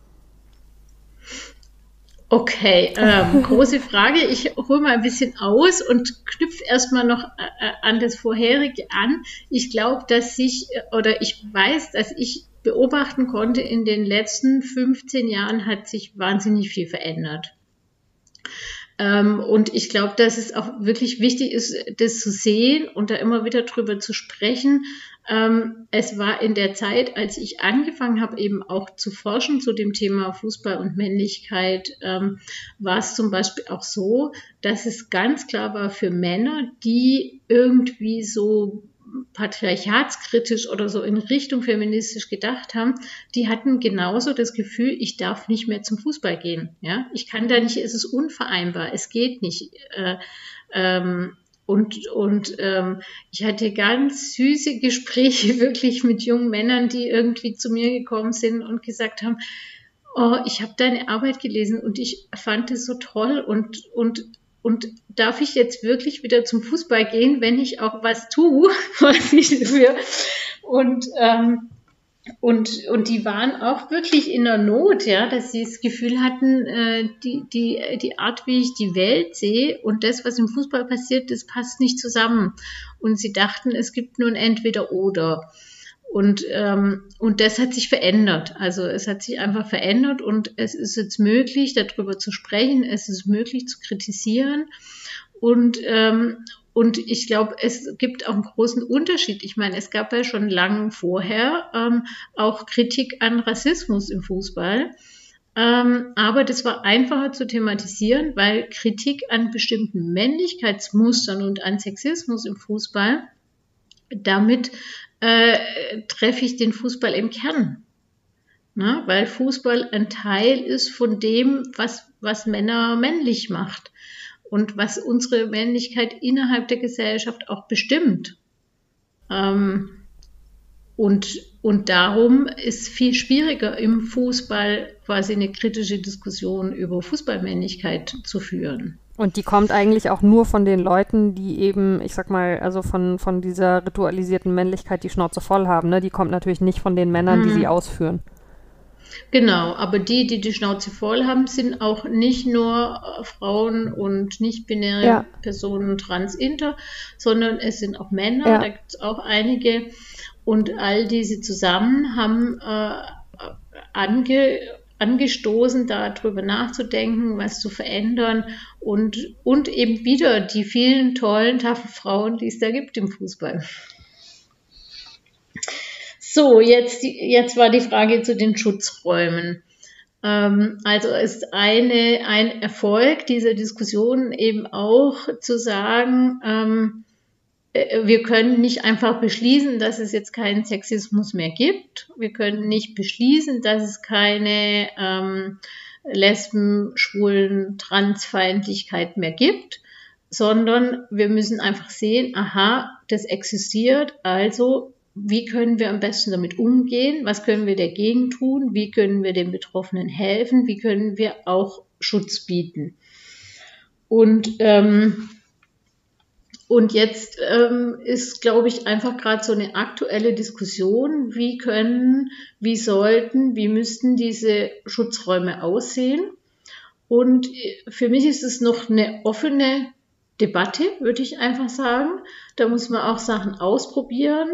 Okay, große Frage. Ich hole mal ein bisschen aus und knüpfe erstmal noch an das vorherige an. Ich glaube, ich weiß, dass ich beobachten konnte, in den letzten 15 Jahren hat sich wahnsinnig viel verändert. Und ich glaube, dass es auch wirklich wichtig ist, das zu sehen und da immer wieder drüber zu sprechen. Es war in der Zeit, als ich angefangen habe, eben auch zu forschen zu dem Thema Fußball und Männlichkeit, war es zum Beispiel auch so, dass es ganz klar war für Männer, die irgendwie so patriarchatskritisch oder so in Richtung feministisch gedacht haben, die hatten genauso das Gefühl, ich darf nicht mehr zum Fußball gehen. Ja? Ich kann da nicht, es ist unvereinbar, es geht nicht. Ich hatte ganz süße Gespräche wirklich mit jungen Männern, die irgendwie zu mir gekommen sind und gesagt haben, oh, ich habe deine Arbeit gelesen und ich fand es so toll und darf ich jetzt wirklich wieder zum Fußball gehen, wenn ich auch was tue, was ich dafür. Und die waren auch wirklich in der Not, ja, dass sie das Gefühl hatten, die Art, wie ich die Welt sehe und das, was im Fußball passiert, das passt nicht zusammen. Und sie dachten, es gibt nur ein Entweder-Oder. Und das hat sich verändert. Also es hat sich einfach verändert und es ist jetzt möglich, darüber zu sprechen. Es ist möglich zu kritisieren. Und ich glaube, es gibt auch einen großen Unterschied. Ich meine, es gab ja schon lange vorher auch Kritik an Rassismus im Fußball. Aber das war einfacher zu thematisieren, weil Kritik an bestimmten Männlichkeitsmustern und an Sexismus im Fußball, damit treffe ich den Fußball im Kern. Na, weil Fußball ein Teil ist von dem, was Männer männlich macht und was unsere Männlichkeit innerhalb der Gesellschaft auch bestimmt. Und darum ist viel schwieriger im Fußball quasi eine kritische Diskussion über Fußballmännlichkeit zu führen. Und die kommt eigentlich auch nur von den Leuten, die eben, ich sag mal, also von dieser ritualisierten Männlichkeit die Schnauze voll haben, ne? Die kommt natürlich nicht von den Männern, die sie ausführen. Genau, aber die Schnauze voll haben, sind auch nicht nur Frauen und nicht-binäre Personen trans, inter, sondern es sind auch Männer, da gibt es auch einige. Und all diese zusammen haben angestoßen, darüber nachzudenken, was zu verändern und eben wieder die vielen tollen, taffen Frauen, die es da gibt im Fußball. So, jetzt war die Frage zu den Schutzräumen. Also ist ein Erfolg dieser Diskussion eben auch zu sagen, wir können nicht einfach beschließen, dass es jetzt keinen Sexismus mehr gibt. Wir können nicht beschließen, dass es keine Lesben-, Schwulen-, Transfeindlichkeit mehr gibt, sondern wir müssen einfach sehen, aha, das existiert, also wie können wir am besten damit umgehen? Was können wir dagegen tun? Wie können wir den Betroffenen helfen? Wie können wir auch Schutz bieten? Und jetzt ist, glaube ich, einfach gerade so eine aktuelle Diskussion, wie müssten diese Schutzräume aussehen? Und für mich ist es noch eine offene Debatte, würde ich einfach sagen. Da muss man auch Sachen ausprobieren.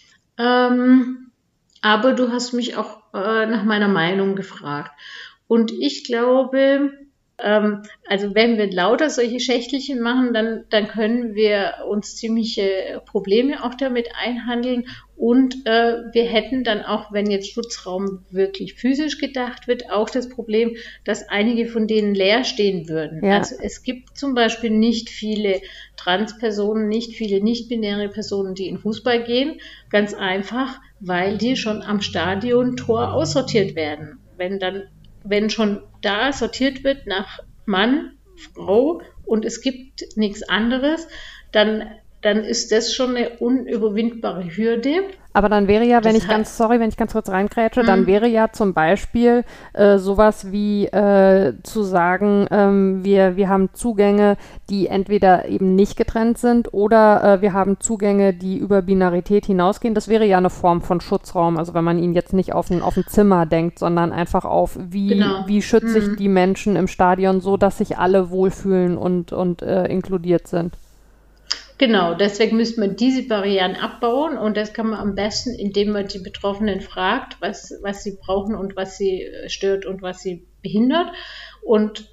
Aber du hast mich auch nach meiner Meinung gefragt. Und ich glaube, also wenn wir lauter solche Schächtelchen machen, dann können wir uns ziemliche Probleme auch damit einhandeln. Und wir hätten dann auch, wenn jetzt Schutzraum wirklich physisch gedacht wird, auch das Problem, dass einige von denen leer stehen würden. Ja. Also es gibt zum Beispiel nicht viele Transpersonen, nicht viele nicht-binäre Personen, die in Fußball gehen. Ganz einfach, weil die schon am Stadiontor aussortiert werden. Wenn schon da sortiert wird nach Mann, Frau und es gibt nichts anderes, dann ist das schon eine unüberwindbare Hürde. Aber dann wäre ja, wenn ich ganz kurz reingrätsche, dann wäre ja zum Beispiel sowas wie zu sagen, wir haben Zugänge, die entweder eben nicht getrennt sind oder wir haben Zugänge, die über Binarität hinausgehen. Das wäre ja eine Form von Schutzraum. Also wenn man ihn jetzt nicht auf ein Zimmer denkt, sondern einfach auf, wie schütze ich die Menschen im Stadion so, dass sich alle wohlfühlen und inkludiert sind. Genau, deswegen müsste man diese Barrieren abbauen und das kann man am besten, indem man die Betroffenen fragt, was sie brauchen und was sie stört und was sie behindert. Und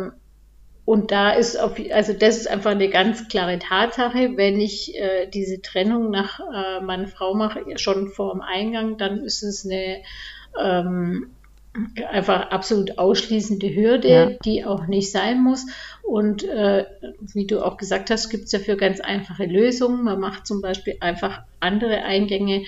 da ist also das ist einfach eine ganz klare Tatsache, wenn ich diese Trennung nach Mann-Frau mache, schon vor dem Eingang, dann ist es eine einfach absolut ausschließende Hürde, die auch nicht sein muss. Und wie du auch gesagt hast, gibt es dafür ganz einfache Lösungen. Man macht zum Beispiel einfach andere Eingänge,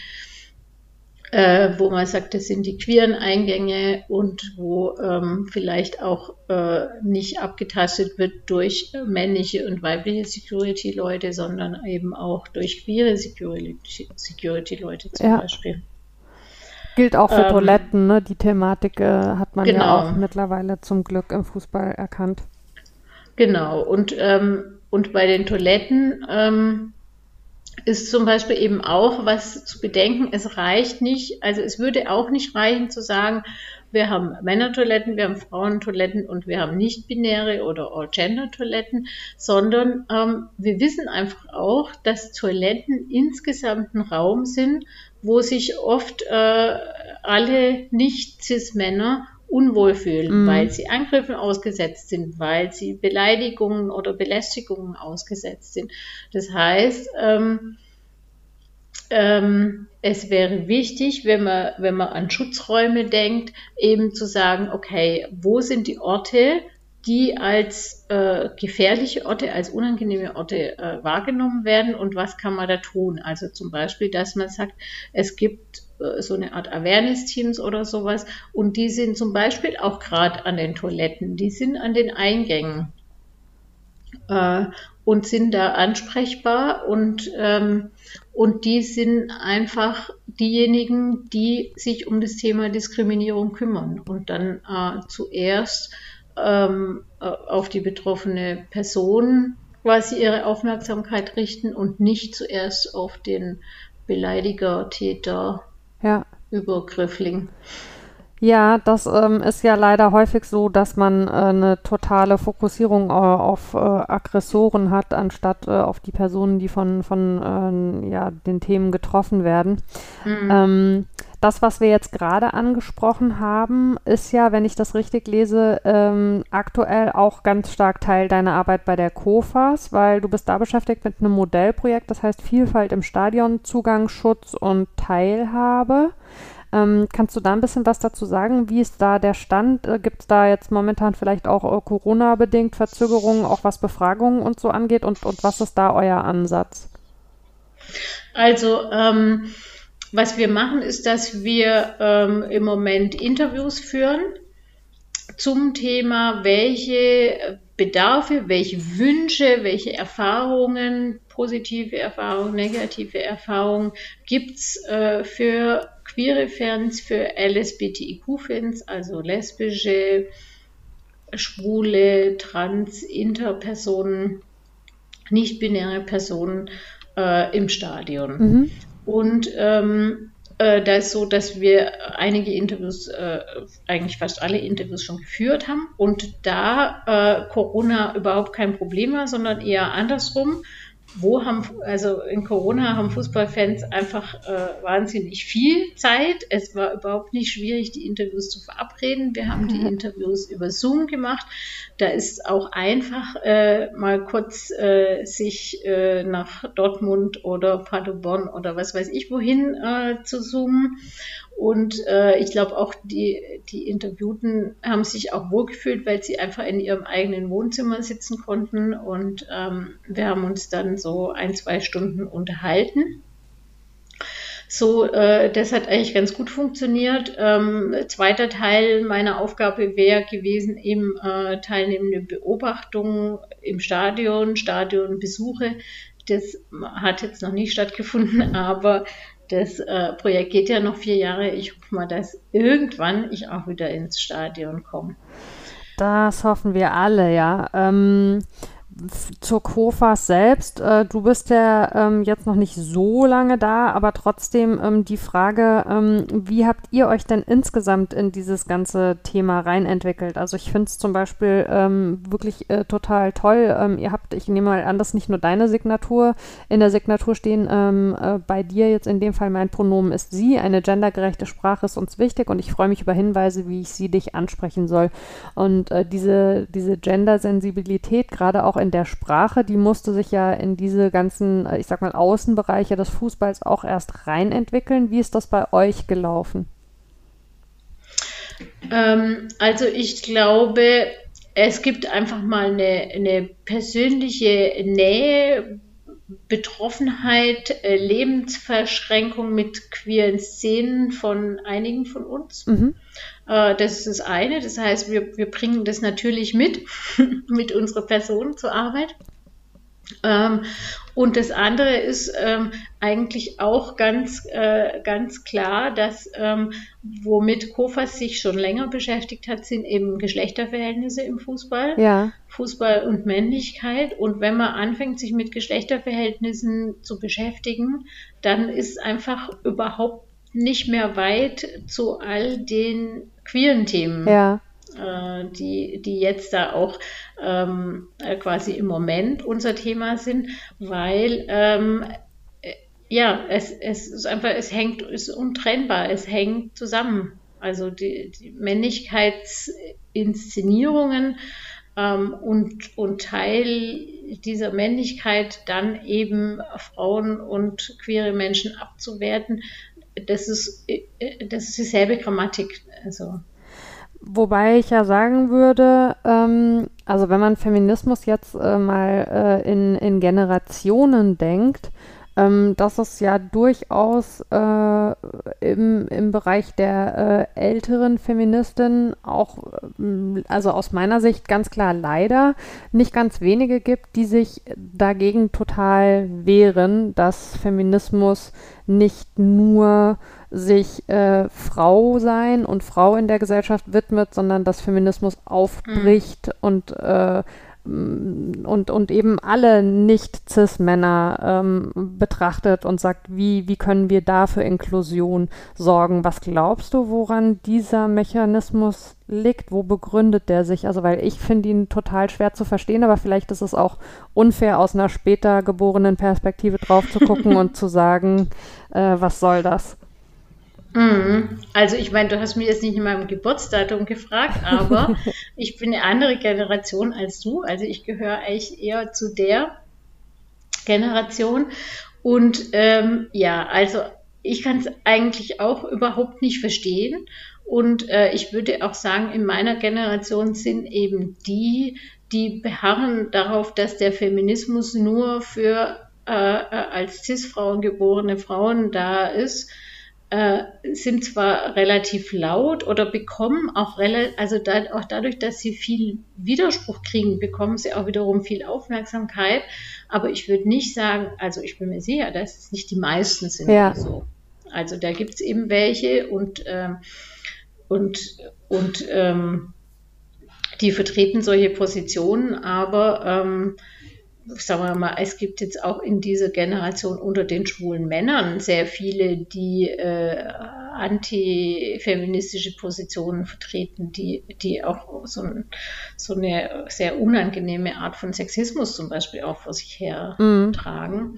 wo man sagt, das sind die queeren Eingänge und wo vielleicht auch nicht abgetastet wird durch männliche und weibliche Security-Leute, sondern eben auch durch queere Security-Leute zum Beispiel. Gilt auch für Toiletten, ne? Die Thematik hat man ja auch mittlerweile zum Glück im Fußball erkannt. Genau, und bei den Toiletten ist zum Beispiel eben auch was zu bedenken, es reicht nicht, also es würde auch nicht reichen zu sagen, wir haben Männertoiletten, wir haben Frauentoiletten und wir haben nicht-binäre oder All-Gender-Toiletten, sondern wir wissen einfach auch, dass Toiletten insgesamt ein Raum sind, wo sich oft alle Nicht-Cis-Männer unwohl fühlen, weil sie Angriffen ausgesetzt sind, weil sie Beleidigungen oder Belästigungen ausgesetzt sind. Das heißt, es wäre wichtig, wenn man an Schutzräume denkt, eben zu sagen, okay, wo sind die Orte, die als gefährliche Orte, als unangenehme Orte wahrgenommen werden und was kann man da tun? Also zum Beispiel, dass man sagt, es gibt so eine Art Awareness-Teams oder sowas und die sind zum Beispiel auch gerade an den Toiletten, die sind an den Eingängen und sind da ansprechbar und die sind einfach diejenigen, die sich um das Thema Diskriminierung kümmern und dann zuerst auf die betroffene Person quasi ihre Aufmerksamkeit richten und nicht zuerst auf den Beleidiger, Täter, Übergriffling. Ja, das ist ja leider häufig so, dass man eine totale Fokussierung auf Aggressoren hat, anstatt auf die Personen, die von den Themen getroffen werden. das, was wir jetzt gerade angesprochen haben, ist ja, wenn ich das richtig lese, aktuell auch ganz stark Teil deiner Arbeit bei der COFAS, weil du bist da beschäftigt mit einem Modellprojekt, das heißt Vielfalt im Stadion, Zugang, Schutz und Teilhabe. Kannst du da ein bisschen was dazu sagen? Wie ist da der Stand? Gibt es da jetzt momentan vielleicht auch Corona-bedingt Verzögerungen, auch was Befragungen und so angeht? Und was ist da euer Ansatz? Also, was wir machen, ist, dass wir im Moment Interviews führen zum Thema, welche Bedarfe, welche Wünsche, welche Erfahrungen, positive Erfahrungen, negative Erfahrungen gibt es für queere Fans, für LSBTIQ-Fans, also lesbische, schwule, trans, interpersonen, nicht-binäre Personen im Stadion. Mhm. Und da ist so, dass wir einige Interviews, eigentlich fast alle Interviews schon geführt haben und da Corona überhaupt kein Problem war, sondern eher andersrum. Also in Corona haben Fußballfans einfach wahnsinnig viel Zeit. Es war überhaupt nicht schwierig, die Interviews zu verabreden. Wir haben die Interviews über Zoom gemacht. Da ist auch einfach mal kurz sich nach Dortmund oder Paderborn oder was weiß ich wohin zu zoomen. Und ich glaube auch, die Interviewten haben sich auch wohlgefühlt, weil sie einfach in ihrem eigenen Wohnzimmer sitzen konnten. Und wir haben uns dann so 1-2 Stunden unterhalten. So, das hat eigentlich ganz gut funktioniert. Zweiter Teil meiner Aufgabe wäre gewesen, eben teilnehmende Beobachtungen im Stadionbesuche. Das hat jetzt noch nicht stattgefunden, aber das Projekt geht ja noch 4 Jahre. Ich hoffe mal, dass irgendwann ich auch wieder ins Stadion komme. Das hoffen wir alle, ja. Zur COFAS selbst, du bist ja jetzt noch nicht so lange da, aber trotzdem die Frage, wie habt ihr euch denn insgesamt in dieses ganze Thema reinentwickelt? Also ich finde es zum Beispiel wirklich total toll. Ihr habt, ich nehme mal an, das ist nicht nur deine Signatur, in der Signatur stehen bei dir jetzt in dem Fall mein Pronomen ist sie, eine gendergerechte Sprache ist uns wichtig und ich freue mich über Hinweise, wie ich sie dich ansprechen soll. Und diese Gendersensibilität, gerade auch in der Sprache, die musste sich ja in diese ganzen, ich sag mal, Außenbereiche des Fußballs auch erst reinentwickeln. Wie ist das bei euch gelaufen? Also ich glaube, es gibt einfach mal eine persönliche Nähe, Betroffenheit, Lebensverschränkung mit queeren Szenen von einigen von uns. Mhm. Das ist das eine. Das heißt, wir bringen das natürlich mit unserer Person zur Arbeit. Und das andere ist eigentlich auch ganz klar, dass womit COFAS sich schon länger beschäftigt hat, sind eben Geschlechterverhältnisse im Fußball, ja. Fußball und Männlichkeit. Und wenn man anfängt, sich mit Geschlechterverhältnissen zu beschäftigen, dann ist einfach überhaupt nicht mehr weit zu all den queeren Themen. Ja. Die jetzt da auch quasi im Moment unser Thema sind, weil es ist einfach, ist untrennbar, es hängt zusammen. Also die Männlichkeitsinszenierungen und Teil dieser Männlichkeit dann eben Frauen und queere Menschen abzuwerten, das ist dieselbe Grammatik. Also. Wobei ich ja sagen würde, also wenn man Feminismus jetzt mal in Generationen denkt, dass es ja durchaus im Bereich der älteren Feministinnen auch, also aus meiner Sicht ganz klar leider, nicht ganz wenige gibt, die sich dagegen total wehren, dass Feminismus nicht nur sich Frau sein und Frau in der Gesellschaft widmet, sondern dass Feminismus aufbricht und eben alle Nicht-Cis-Männer betrachtet und sagt, wie können wir da für Inklusion sorgen? Was glaubst du, woran dieser Mechanismus liegt? Wo begründet der sich? Also, weil ich finde ihn total schwer zu verstehen, aber vielleicht ist es auch unfair, aus einer später geborenen Perspektive drauf zu gucken und zu sagen, was soll das? Also ich meine, du hast mich jetzt nicht in meinem Geburtsdatum gefragt, aber ich bin eine andere Generation als du. Also ich gehöre eigentlich eher zu der Generation. Und ja, also ich kann es eigentlich auch überhaupt nicht verstehen. Und ich würde auch sagen, in meiner Generation sind eben die beharren darauf, dass der Feminismus nur für als Cis-Frauen geborene Frauen da ist, sind zwar relativ laut oder bekommen auch auch dadurch, dass sie viel Widerspruch kriegen, bekommen sie auch wiederum viel Aufmerksamkeit. Aber ich würde nicht sagen, also ich bin mir sicher, dass es nicht die meisten sind oder so. Also da gibt es eben welche und die vertreten solche Positionen, aber sagen wir mal, es gibt jetzt auch in dieser Generation unter den schwulen Männern sehr viele, die antifeministische Positionen vertreten, die auch so eine sehr unangenehme Art von Sexismus zum Beispiel auch vor sich her tragen.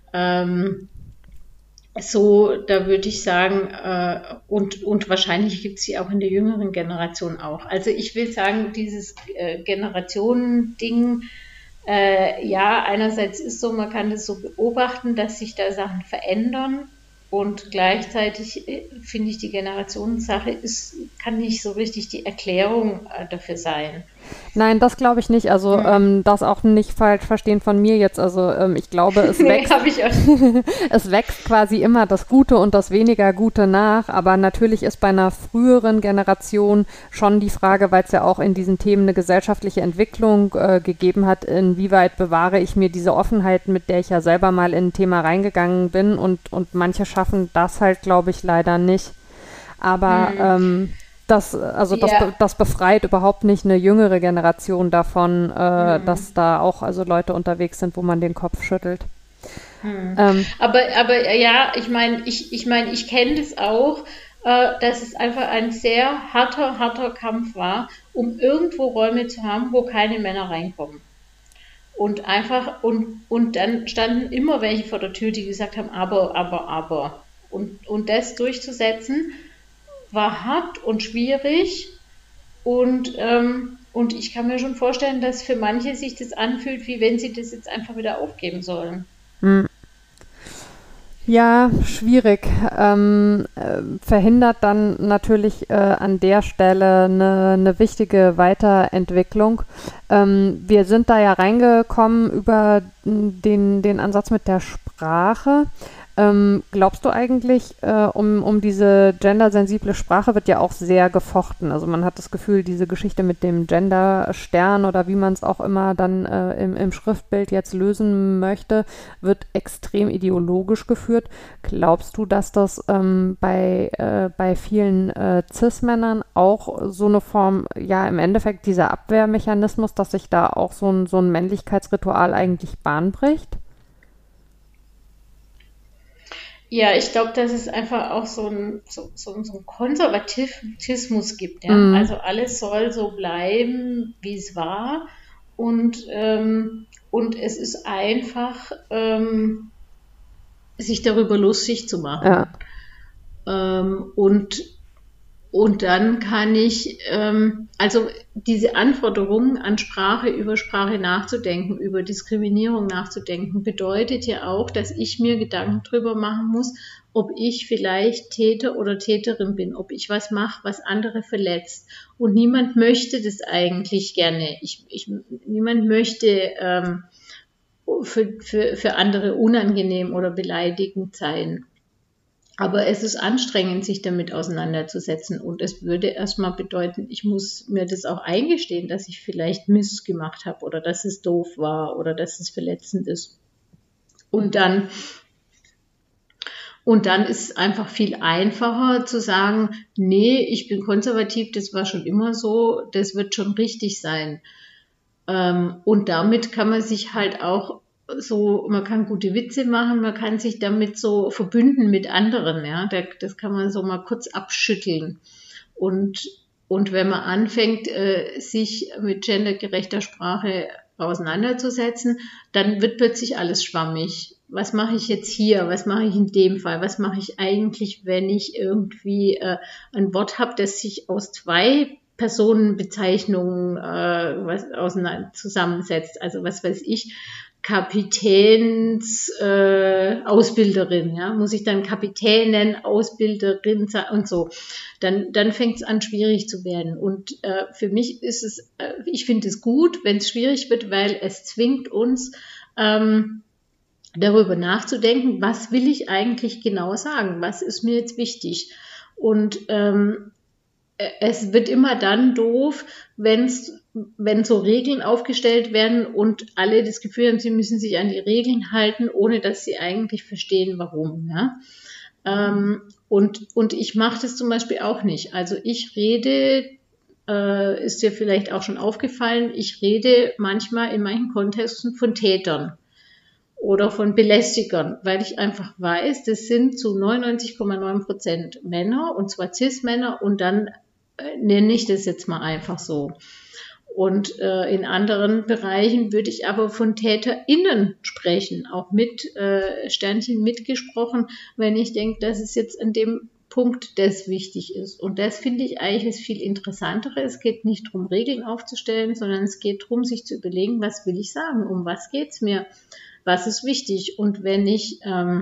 So, da würde ich sagen, und wahrscheinlich gibt es sie auch in der jüngeren Generation auch. Also ich will sagen, dieses Generationending, ja, einerseits ist so, man kann das so beobachten, dass sich da Sachen verändern und gleichzeitig finde ich, die Generationssache kann nicht so richtig die Erklärung dafür sein. Nein, das glaube ich nicht. Also das auch nicht falsch verstehen von mir jetzt. Also ich glaube, es wächst, es wächst quasi immer das Gute und das weniger Gute nach. Aber natürlich ist bei einer früheren Generation schon die Frage, weil es ja auch in diesen Themen eine gesellschaftliche Entwicklung gegeben hat, inwieweit bewahre ich mir diese Offenheit, mit der ich ja selber mal in ein Thema reingegangen bin. Und manche schaffen das halt, glaube ich, leider nicht. Aber das befreit überhaupt nicht eine jüngere Generation davon, dass da auch also Leute unterwegs sind, wo man den Kopf schüttelt. Aber ja, ich meine, ich kenne das auch, dass es einfach ein sehr harter Kampf war, um irgendwo Räume zu haben, wo keine Männer reinkommen. Und dann standen immer welche vor der Tür, die gesagt haben, aber. Und das durchzusetzen, war hart und schwierig und ich kann mir schon vorstellen, dass für manche sich das anfühlt, wie wenn sie das jetzt einfach wieder aufgeben sollen. Ja, schwierig. Verhindert dann natürlich an der Stelle eine wichtige Weiterentwicklung. Wir sind da ja reingekommen über den Ansatz mit der Sprache. Glaubst du eigentlich, um diese gendersensible Sprache wird ja auch sehr gefochten. Also man hat das Gefühl, diese Geschichte mit dem Genderstern oder wie man es auch immer dann im Schriftbild jetzt lösen möchte, wird extrem ideologisch geführt. Glaubst du, dass das bei vielen Cis-Männern auch so eine Form, ja im Endeffekt dieser Abwehrmechanismus, dass sich da auch so ein Männlichkeitsritual eigentlich Bahn bricht? Ja, ich glaube, dass es einfach auch so ein Konservatismus gibt. Ja? Also alles soll so bleiben, wie es war. Und es ist einfach, sich darüber lustig zu machen. Ja. Und dann kann ich, also diese Anforderungen an Sprache, über Sprache nachzudenken, über Diskriminierung nachzudenken, bedeutet ja auch, dass ich mir Gedanken drüber machen muss, ob ich vielleicht Täter oder Täterin bin, ob ich was mache, was andere verletzt. Und niemand möchte das eigentlich gerne. Niemand möchte für andere unangenehm oder beleidigend sein. Aber es ist anstrengend, sich damit auseinanderzusetzen und es würde erstmal bedeuten, ich muss mir das auch eingestehen, dass ich vielleicht Mist gemacht habe oder dass es doof war oder dass es verletzend ist. Und dann ist es einfach viel einfacher zu sagen, nee, ich bin konservativ, das war schon immer so, das wird schon richtig sein. Und damit kann man sich halt auch man kann gute Witze machen, man kann sich damit so verbünden mit anderen, ja, das kann man so mal kurz abschütteln. Und wenn man anfängt, sich mit gendergerechter Sprache auseinanderzusetzen, dann wird plötzlich alles schwammig. Was mache ich jetzt hier? Was mache ich in dem Fall? Was mache ich eigentlich, wenn ich irgendwie ein Wort habe, das sich aus 2 Personenbezeichnungen zusammensetzt? Also was weiß ich, Kapitäns Ausbilderin, ja, muss ich dann Kapitänin, Ausbilderin und so. Dann fängt es an, schwierig zu werden. Und für mich ist es, ich finde es gut, wenn es schwierig wird, weil es zwingt uns, darüber nachzudenken, was will ich eigentlich genau sagen? Was ist mir jetzt wichtig? Und es wird immer dann doof, wenn so Regeln aufgestellt werden und alle das Gefühl haben, sie müssen sich an die Regeln halten, ohne dass sie eigentlich verstehen, warum. Ja? Und ich mache das zum Beispiel auch nicht. Also ich rede, ist dir vielleicht auch schon aufgefallen, ich rede manchmal in manchen Kontexten von Tätern oder von Belästigern, weil ich einfach weiß, das sind zu 99,9% Männer, und zwar Cis-Männer, und dann nenne ich das jetzt mal einfach so. Und in anderen Bereichen würde ich aber von TäterInnen sprechen, auch mit Sternchen mitgesprochen, wenn ich denke, dass es jetzt an dem Punkt das wichtig ist. Und das finde ich eigentlich das viel Interessantere. Es geht nicht darum, Regeln aufzustellen, sondern es geht darum, sich zu überlegen, was will ich sagen, um was geht's mir, was ist wichtig. Und wenn ich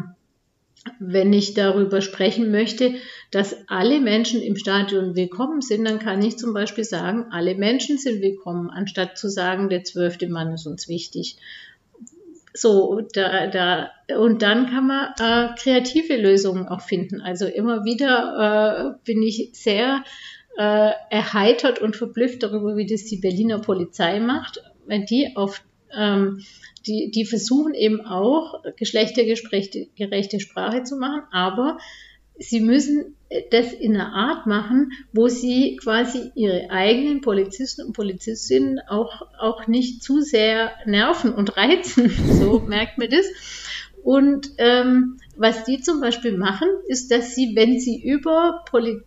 darüber sprechen möchte, dass alle Menschen im Stadion willkommen sind, dann kann ich zum Beispiel sagen, alle Menschen sind willkommen, anstatt zu sagen, der 12. Mann ist uns wichtig. So, und dann kann man kreative Lösungen auch finden. Also immer wieder bin ich sehr erheitert und verblüfft darüber, wie das die Berliner Polizei macht, wenn die die versuchen eben auch, geschlechtergerechte Sprache zu machen, aber sie müssen das in einer Art machen, wo sie quasi ihre eigenen Polizisten und Polizistinnen auch nicht zu sehr nerven und reizen. So merkt man das. Und was die zum Beispiel machen, ist, dass sie, wenn sie über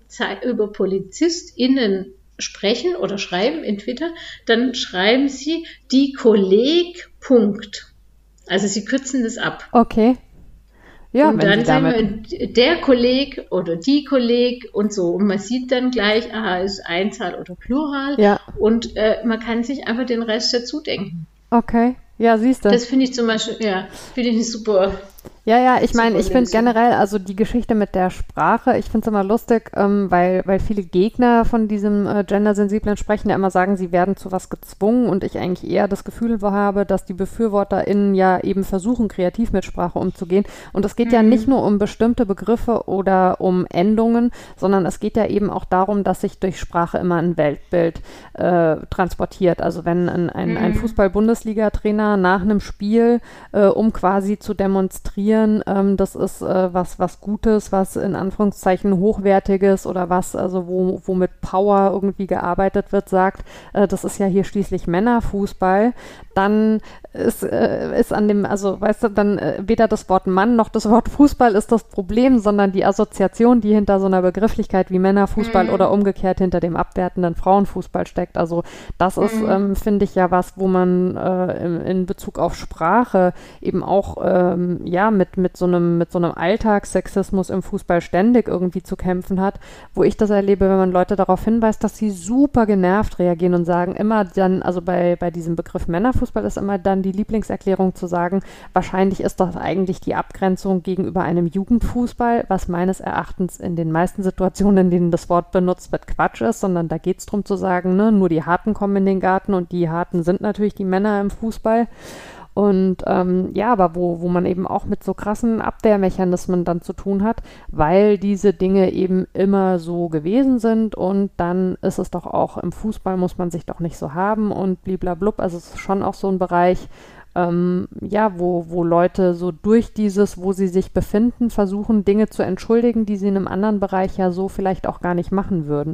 PolizistInnen sprechen oder schreiben in Twitter, dann schreiben sie die Kolleg. Punkt. Also sie kürzen das ab. Okay. Ja, und dann sagen wir der Kolleg oder die Kolleg und so. Und man sieht dann gleich, ist Einzahl oder Plural. Ja. Und man kann sich einfach den Rest dazu denken. Okay. Ja, siehst du. Das finde ich zum Beispiel, finde ich eine super. Ja, ich meine, ich finde generell, also die Geschichte mit der Sprache, ich finde es immer lustig, weil viele Gegner von diesem gendersensiblen Sprechen ja immer sagen, sie werden zu was gezwungen, und ich eigentlich eher das Gefühl habe, dass die BefürworterInnen ja eben versuchen, kreativ mit Sprache umzugehen. Und es geht ja nicht nur um bestimmte Begriffe oder um Endungen, sondern es geht ja eben auch darum, dass sich durch Sprache immer ein Weltbild transportiert. Also wenn ein Fußball-Bundesliga-Trainer nach einem Spiel, um quasi zu demonstrieren, das ist was Gutes, was in Anführungszeichen Hochwertiges oder was, also wo mit Power irgendwie gearbeitet wird, sagt, das ist ja hier schließlich Männerfußball, dann ist an dem, also weißt du, dann weder das Wort Mann noch das Wort Fußball ist das Problem, sondern die Assoziation, die hinter so einer Begrifflichkeit wie Männerfußball oder umgekehrt hinter dem abwertenden Frauenfußball steckt. Also das ist, finde ich, ja was, wo man in Bezug auf Sprache eben auch mit so einem Alltagssexismus im Fußball ständig irgendwie zu kämpfen hat, wo ich das erlebe, wenn man Leute darauf hinweist, dass sie super genervt reagieren und sagen immer dann, also bei diesem Begriff Männerfußball ist immer dann die Lieblingserklärung zu sagen, wahrscheinlich ist das eigentlich die Abgrenzung gegenüber einem Jugendfußball, was meines Erachtens in den meisten Situationen, in denen das Wort benutzt wird, Quatsch ist, sondern da geht es darum zu sagen, ne, nur die Harten kommen in den Garten und die Harten sind natürlich die Männer im Fußball. Und aber wo man eben auch mit so krassen Abwehrmechanismen dann zu tun hat, weil diese Dinge eben immer so gewesen sind, und dann ist es doch auch im Fußball, muss man sich doch nicht so haben und bliblablub. Also es ist schon auch so ein Bereich, wo Leute so durch dieses, wo sie sich befinden, versuchen, Dinge zu entschuldigen, die sie in einem anderen Bereich ja so vielleicht auch gar nicht machen würden.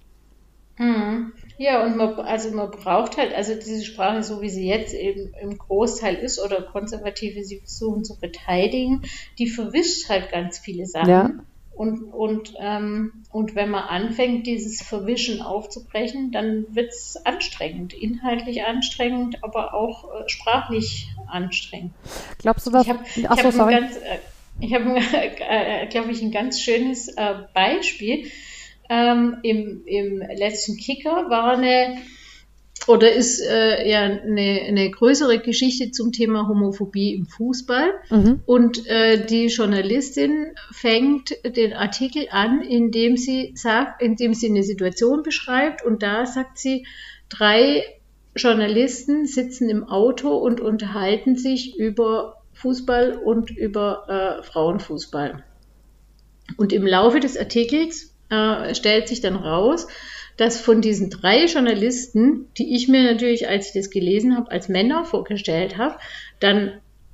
Ja, und man braucht halt, also diese Sprache, so wie sie jetzt eben im Großteil ist, oder Konservative sie versuchen zu verteidigen, die verwischt halt ganz viele Sachen. Ja. Und wenn man anfängt, dieses Verwischen aufzubrechen, dann wird es anstrengend, inhaltlich anstrengend, aber auch sprachlich anstrengend. Glaubst du, dass... Achso, sorry. Ich habe, glaube ich, ein ganz schönes Beispiel. Im letzten Kicker war ist eine größere Geschichte zum Thema Homophobie im Fußball. Und die Journalistin fängt den Artikel an, indem sie eine Situation beschreibt, und da sagt sie, 3 Journalisten sitzen im Auto und unterhalten sich über Fußball und über Frauenfußball. Und im Laufe des Artikels stellt sich dann raus, dass von diesen 3 Journalisten, die ich mir natürlich, als ich das gelesen habe, als Männer vorgestellt habe, dann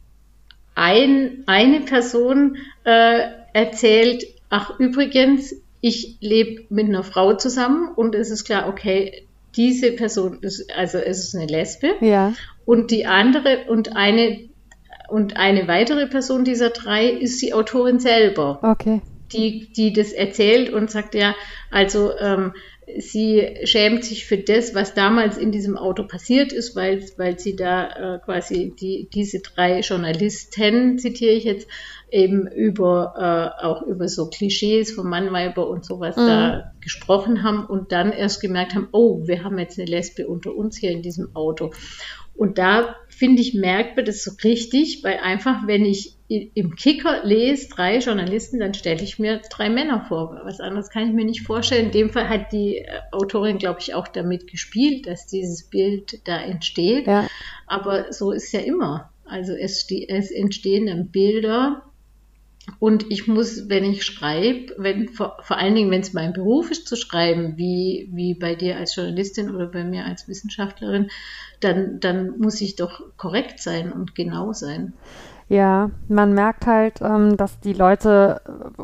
eine Person erzählt, ach übrigens, ich lebe mit einer Frau zusammen, und es ist klar, okay, diese Person es ist eine Lesbe. Ja. Und die andere und eine weitere Person dieser 3 ist die Autorin selber. Okay. Die das erzählt und sagt, ja, also sie schämt sich für das, was damals in diesem Auto passiert ist, weil sie da quasi diese 3 Journalisten, zitiere ich jetzt, eben auch über so Klischees von Mann, Weiber und sowas da gesprochen haben und dann erst gemerkt haben, oh, wir haben jetzt eine Lesbe unter uns hier in diesem Auto. Und da, finde ich, merkt man das so richtig, weil einfach, wenn ich im Kicker lese 3 Journalisten, dann stelle ich mir 3 Männer vor. Was anderes kann ich mir nicht vorstellen. In dem Fall hat die Autorin, glaube ich, auch damit gespielt, dass dieses Bild da entsteht. Ja. Aber so ist ja immer. Also es entstehen dann Bilder. Und ich muss, wenn ich schreibe, vor allen Dingen, wenn es mein Beruf ist zu schreiben, wie bei dir als Journalistin oder bei mir als Wissenschaftlerin, dann muss ich doch korrekt sein und genau sein. Ja, man merkt halt, dass die Leute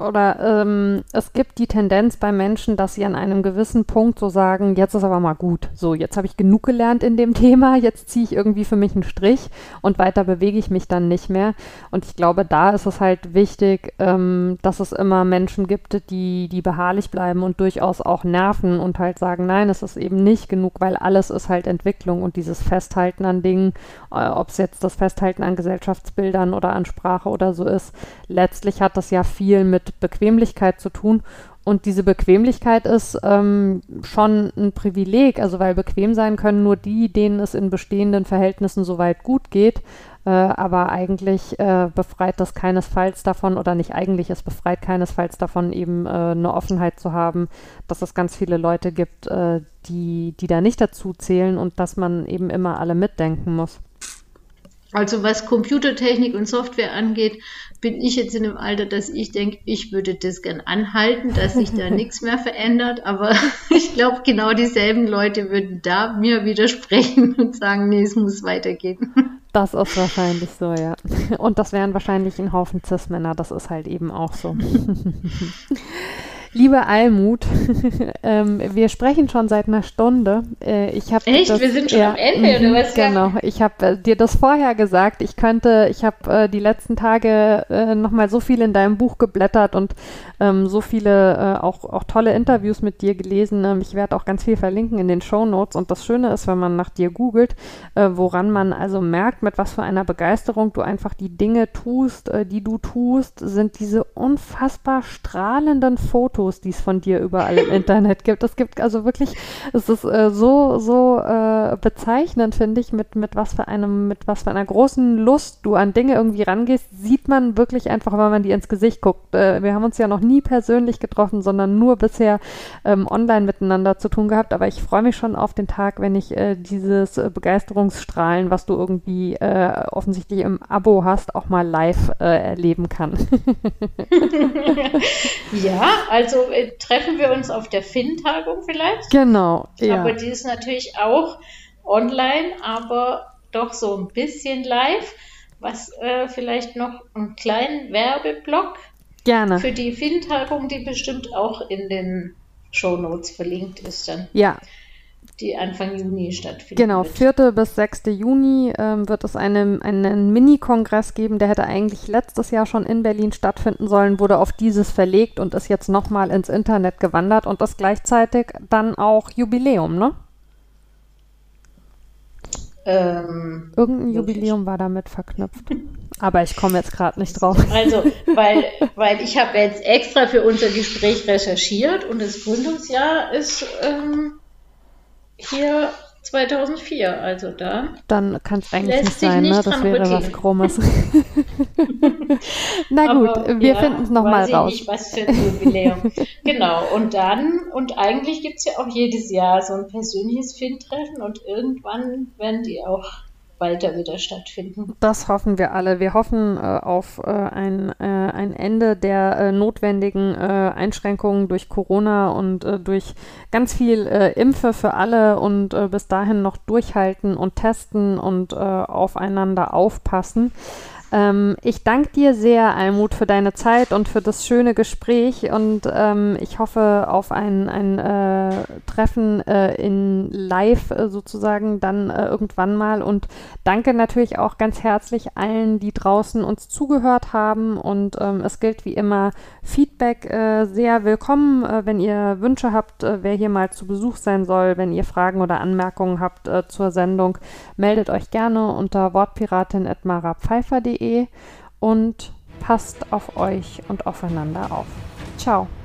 es gibt die Tendenz bei Menschen, dass sie an einem gewissen Punkt so sagen, jetzt ist aber mal gut. So, jetzt habe ich genug gelernt in dem Thema, jetzt ziehe ich irgendwie für mich einen Strich und weiter bewege ich mich dann nicht mehr. Und ich glaube, da ist es halt wichtig, dass es immer Menschen gibt, die beharrlich bleiben und durchaus auch nerven und halt sagen, nein, es ist eben nicht genug, weil alles ist halt Entwicklung und dieses Festhalten an Dingen, ob es jetzt das Festhalten an Gesellschaftsbildern oder an Sprache oder so ist. Letztlich hat das ja viel mit Bequemlichkeit zu tun. Und diese Bequemlichkeit ist schon ein Privileg, also weil bequem sein können nur die, denen es in bestehenden Verhältnissen soweit gut geht. Aber eigentlich befreit das keinesfalls davon, oder nicht eigentlich, es befreit keinesfalls davon, eben eine Offenheit zu haben, dass es ganz viele Leute gibt, die da nicht dazu zählen und dass man eben immer alle mitdenken muss. Also was Computertechnik und Software angeht, bin ich jetzt in einem Alter, dass ich denke, ich würde das gern anhalten, dass sich da nichts mehr verändert. Aber ich glaube, genau dieselben Leute würden da mir widersprechen und sagen, nee, es muss weitergehen. Das ist wahrscheinlich so, ja. Und das wären wahrscheinlich ein Haufen Cis-Männer, das ist halt eben auch so. Liebe Almut, wir sprechen schon seit einer Stunde. Echt? Wir sind schon am Ende, oder was? Genau, ich habe dir das vorher gesagt. Ich habe die letzten Tage nochmal so viel in deinem Buch geblättert und so viele auch tolle Interviews mit dir gelesen. Ich werde auch ganz viel verlinken in den Shownotes. Und das Schöne ist, wenn man nach dir googelt, woran man also merkt, mit was für einer Begeisterung du einfach die Dinge tust, die du tust, sind diese unfassbar strahlenden Fotos, die es von dir überall im Internet gibt. Es gibt also wirklich, es ist so bezeichnend, finde ich, mit was für einer großen Lust du an Dinge irgendwie rangehst, sieht man wirklich einfach, wenn man dir ins Gesicht guckt. Wir haben uns ja noch nie persönlich getroffen, sondern nur bisher online miteinander zu tun gehabt, aber ich freue mich schon auf den Tag, wenn ich dieses Begeisterungsstrahlen, was du irgendwie offensichtlich im Abo hast, auch mal live erleben kann. Ja, also treffen wir uns auf der FIN-Tagung vielleicht. Genau, ja. Aber die ist natürlich auch online, aber doch so ein bisschen live. Was vielleicht noch einen kleinen Werbeblock gerne für die FIN-Tagung, die bestimmt auch in den Shownotes verlinkt ist dann. Ja, die Anfang Juni stattfinden Genau, wird. 4. bis 6. Juni wird es einen Mini-Kongress geben, der hätte eigentlich letztes Jahr schon in Berlin stattfinden sollen, wurde auf dieses verlegt und ist jetzt nochmal ins Internet gewandert und ist gleichzeitig dann auch Jubiläum, ne? Irgendein Wirklich? Jubiläum war damit verknüpft. Aber ich komme jetzt gerade nicht drauf. Also, weil ich habe jetzt extra für unser Gespräch recherchiert und das Gründungsjahr ist hier 2004, also da Dann kann es eigentlich nicht lässt sich sein, ne? nicht Das dran wäre was rütteln. Krummes. Na gut, Aber wir ja, finden es nochmal weiß ich raus. nicht, was für ein Jubiläum. Genau, und eigentlich gibt es ja auch jedes Jahr so ein persönliches Fan-Treffen und irgendwann werden die auch weiter wieder stattfinden. Das hoffen wir alle. Wir hoffen auf ein Ende der notwendigen Einschränkungen durch Corona und durch ganz viel Impfe für alle und bis dahin noch durchhalten und testen und aufeinander aufpassen. Ich danke dir sehr, Almut, für deine Zeit und für das schöne Gespräch und ich hoffe auf ein Treffen in live sozusagen dann irgendwann mal und danke natürlich auch ganz herzlich allen, die draußen uns zugehört haben und es gilt wie immer Feedback sehr willkommen, wenn ihr Wünsche habt, wer hier mal zu Besuch sein soll, wenn ihr Fragen oder Anmerkungen habt zur Sendung, meldet euch gerne unter wortpiratin@marapfeifer.de und passt auf euch und aufeinander auf. Ciao.